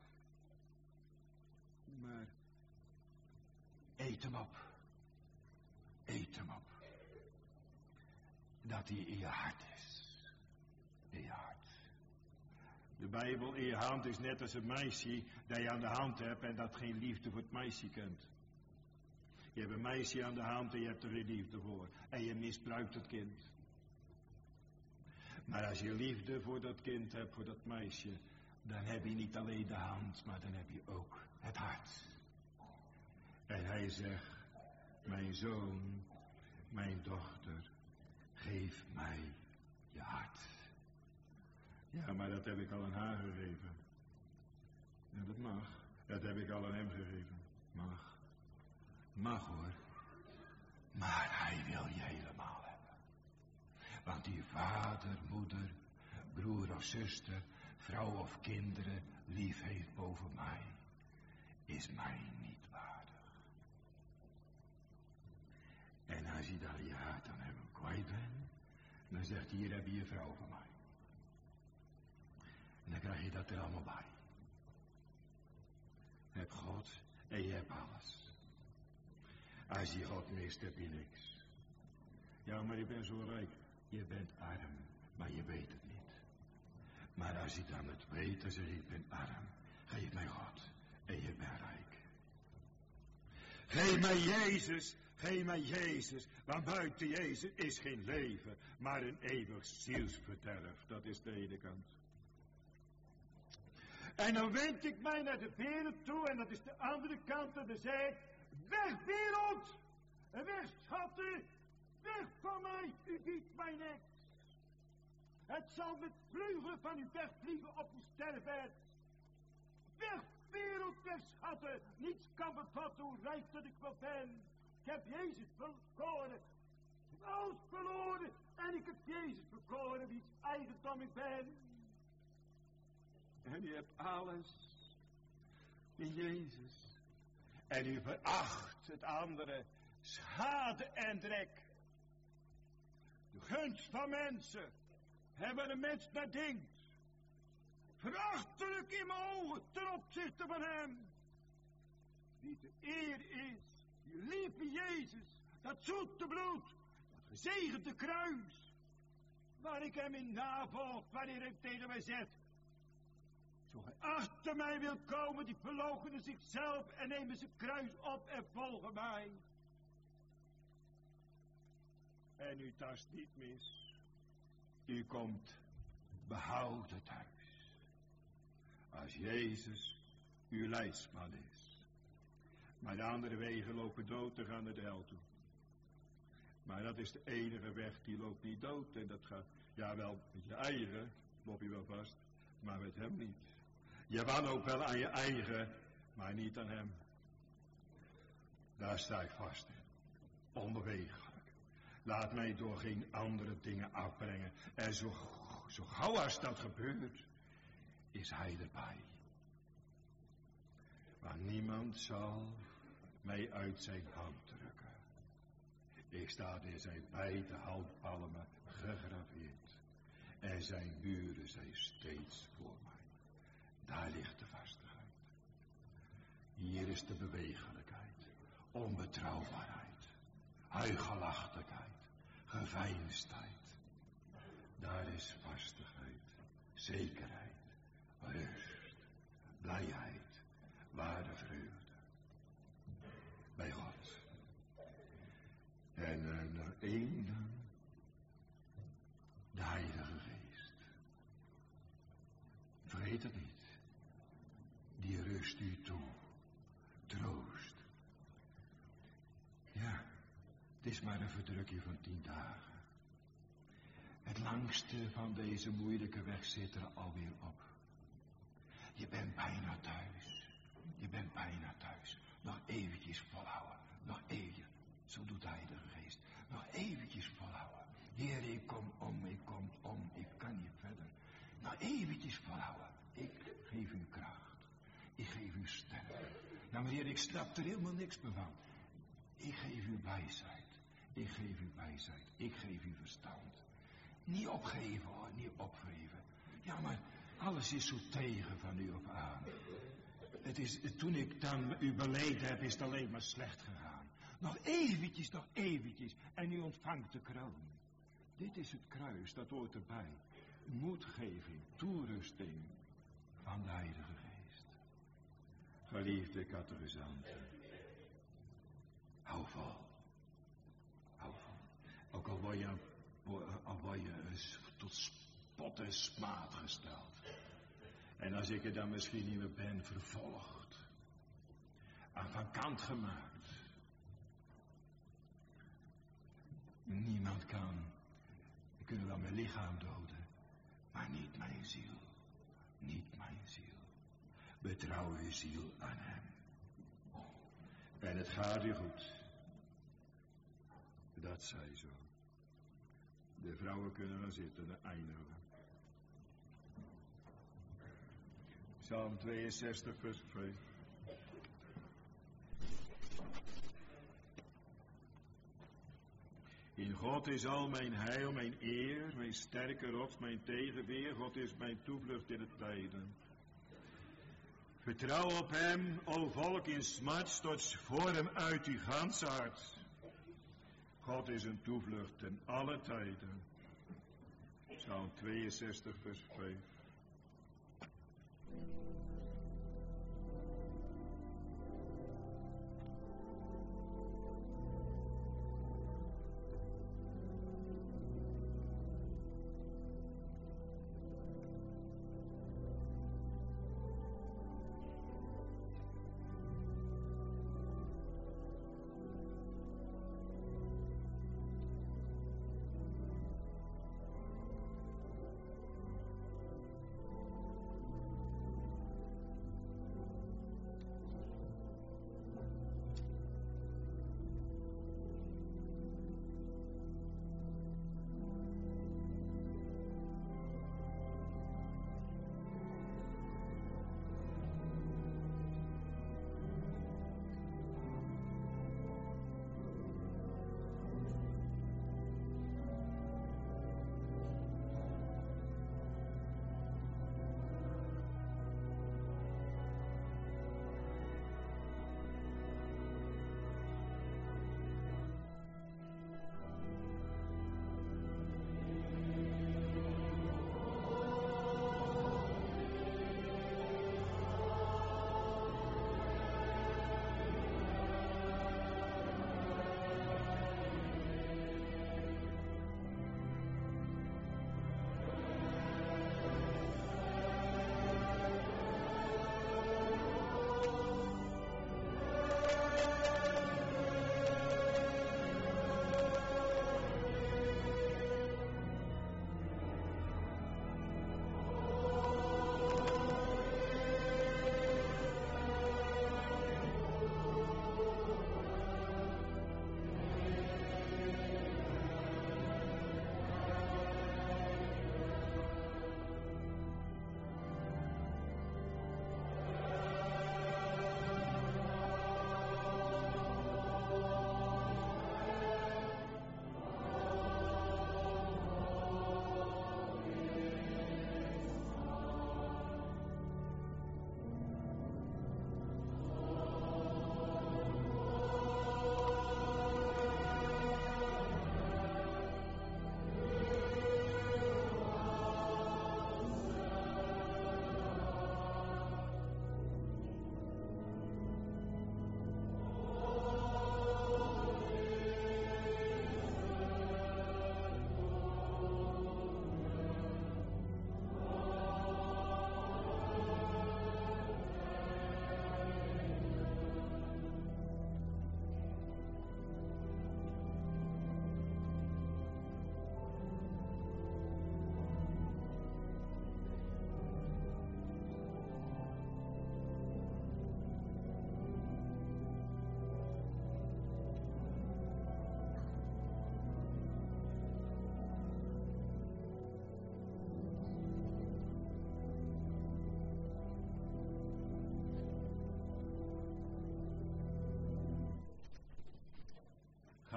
Maar eet hem op. Eet hem op. Dat hij in je hart is. In je hart. De Bijbel in je hand is net als een meisje dat je aan de hand hebt en dat geen liefde voor het meisje kent. Je hebt een meisje aan de hand en je hebt er geen liefde voor. En je misbruikt het kind. Maar als je liefde voor dat kind hebt, voor dat meisje, dan heb je niet alleen de hand, maar dan heb je ook het hart. En hij zegt, mijn zoon, mijn dochter, geef mij je hart. Ja, maar dat heb ik al aan haar gegeven. Ja, dat mag. Dat heb ik al aan hem gegeven. Mag. Mag hoor. Maar hij wil je helemaal hebben. Want die vader, moeder, broer of zuster, vrouw of kinderen lief heeft boven mij, is mij niet waardig. En als je dan je hart aan hem kwijt bent, dan zegt hij, hier heb je je vrouw van mij. En dan krijg je dat er allemaal bij. Heb God en je hebt alles. Als je God mist, heb je niks. Ja, maar ik ben zo rijk. Je bent arm, maar je weet het niet. Maar als je dan het weet, dan zeg je, ik ben arm. Geef mij God en je bent rijk. Geef mij Jezus, geef mij Jezus. Want buiten Jezus is geen leven, maar een eeuwig zielsverderf. Dat is de ene kant. En dan wend ik mij naar de wereld toe, en dat is de andere kant, en dan zeg ik, weg wereld, en weg schatten, weg van mij, u biedt mij niks. Het zal met vleugelen van u wegvliegen op uw sterfbed. Weg wereld, weg schatten, niets kan bevatten hoe rijk dat ik wel ben. Ik heb Jezus verkoren, ik heb alles verloren, en ik heb Jezus verkoren, wiens eigendom ik ben. En u hebt alles in Jezus. En u veracht het andere, schade en drek. De gunst van mensen hebben de mens naar denkt. Verachtelijk in mijn ogen ten opzichte van hem. Wie de eer is, die lieve Jezus, dat zoete bloed, dat gezegende kruis. Waar ik hem in navolg, wanneer hij tegen mij zegt, Zo gij achter mij wil komen, die verloochenen zichzelf en nemen zijn kruis op en volgen mij. En u tast niet mis. U komt behouden thuis. Als Jezus uw leidsman is. Maar de andere wegen lopen dood te gaan naar de hel toe. Maar dat is de enige weg die loopt niet dood. En dat gaat, ja wel, met je eigen, loop je wel vast, maar met hem niet. Je wan ook wel aan je eigen, maar niet aan hem. Daar sta ik vast in. Onbewegelijk. Laat mij door geen andere dingen afbrengen. En zo, zo gauw als dat gebeurt, is hij erbij. Maar niemand zal mij uit zijn hand drukken. Ik sta in zijn beide handpalmen gegraveerd. En zijn muren zijn steeds voor mij. Daar ligt de vastigheid. Hier is de bewegelijkheid, onbetrouwbaarheid, huichelachtigheid, geveinsdheid. Daar is vastigheid, zekerheid, rust, blijheid, ware vreugde. Bij God. En er nog één dan, de Heilige Geest. Vergeet het niet. Die rust u toe. Troost. Ja, het is maar een verdrukking van tien dagen. Het langste van deze moeilijke weg zit er alweer op. Je bent bijna thuis. Je bent bijna thuis. Nog eventjes volhouden. Nog eventjes. Zo doet de Heilige Geest. Nog eventjes volhouden. Heer, ik kom om, ik kom om, ik kan niet verder. Nog eventjes volhouden. Ik geef u kracht. Ik geef u sterkte. Nou, meneer, ik snap er helemaal niks meer van. Ik geef u wijsheid. Ik geef u wijsheid. Ik geef u verstand. Niet opgeven hoor, niet opgeven. Ja, maar alles is zo tegen van u op aan. Het is, toen ik dan u beleden heb, is het alleen maar slecht gegaan. Nog eventjes, nog eventjes. En u ontvangt de kroon. Dit is het kruis, dat hoort erbij. Moedgeving, toerusting van de Heilige Geest. Geliefde catechizanten. Hou vol. Hou vol. Ook al word je, al word je tot spot en smaad gesteld. En als ik er dan misschien niet meer ben, vervolgd. Aan van kant gemaakt. Niemand kan. We kunnen wel mijn lichaam doden. Maar niet mijn ziel. Niet mijn ziel. Betrouw uw ziel aan hem. En het gaat u goed. Dat zij zo. De vrouwen kunnen gaan zitten, dan eindigen we. Psalm tweeënzestig, vers vijf. In God is al mijn heil, mijn eer, mijn sterke rots, mijn tegenweer. God is mijn toevlucht in het lijden. Vertrouw op hem, o volk in smart, stort voor hem uit uw ganse hart. God is een toevlucht ten alle tijden. Psalm tweeënzestig, vers vijf.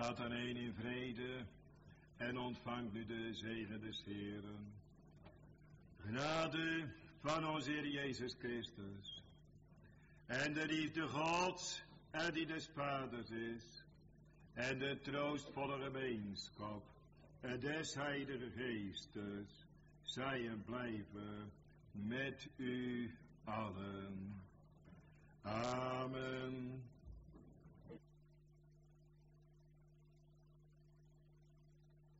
Gaat dan een in vrede en ontvangt nu de zegen des Heeren. Genade van onze Heer Jezus Christus en de liefde Gods en die des Vaders is en de troostvolle gemeenschap en des Heilige Geestes zij en blijven met u allen. Amen.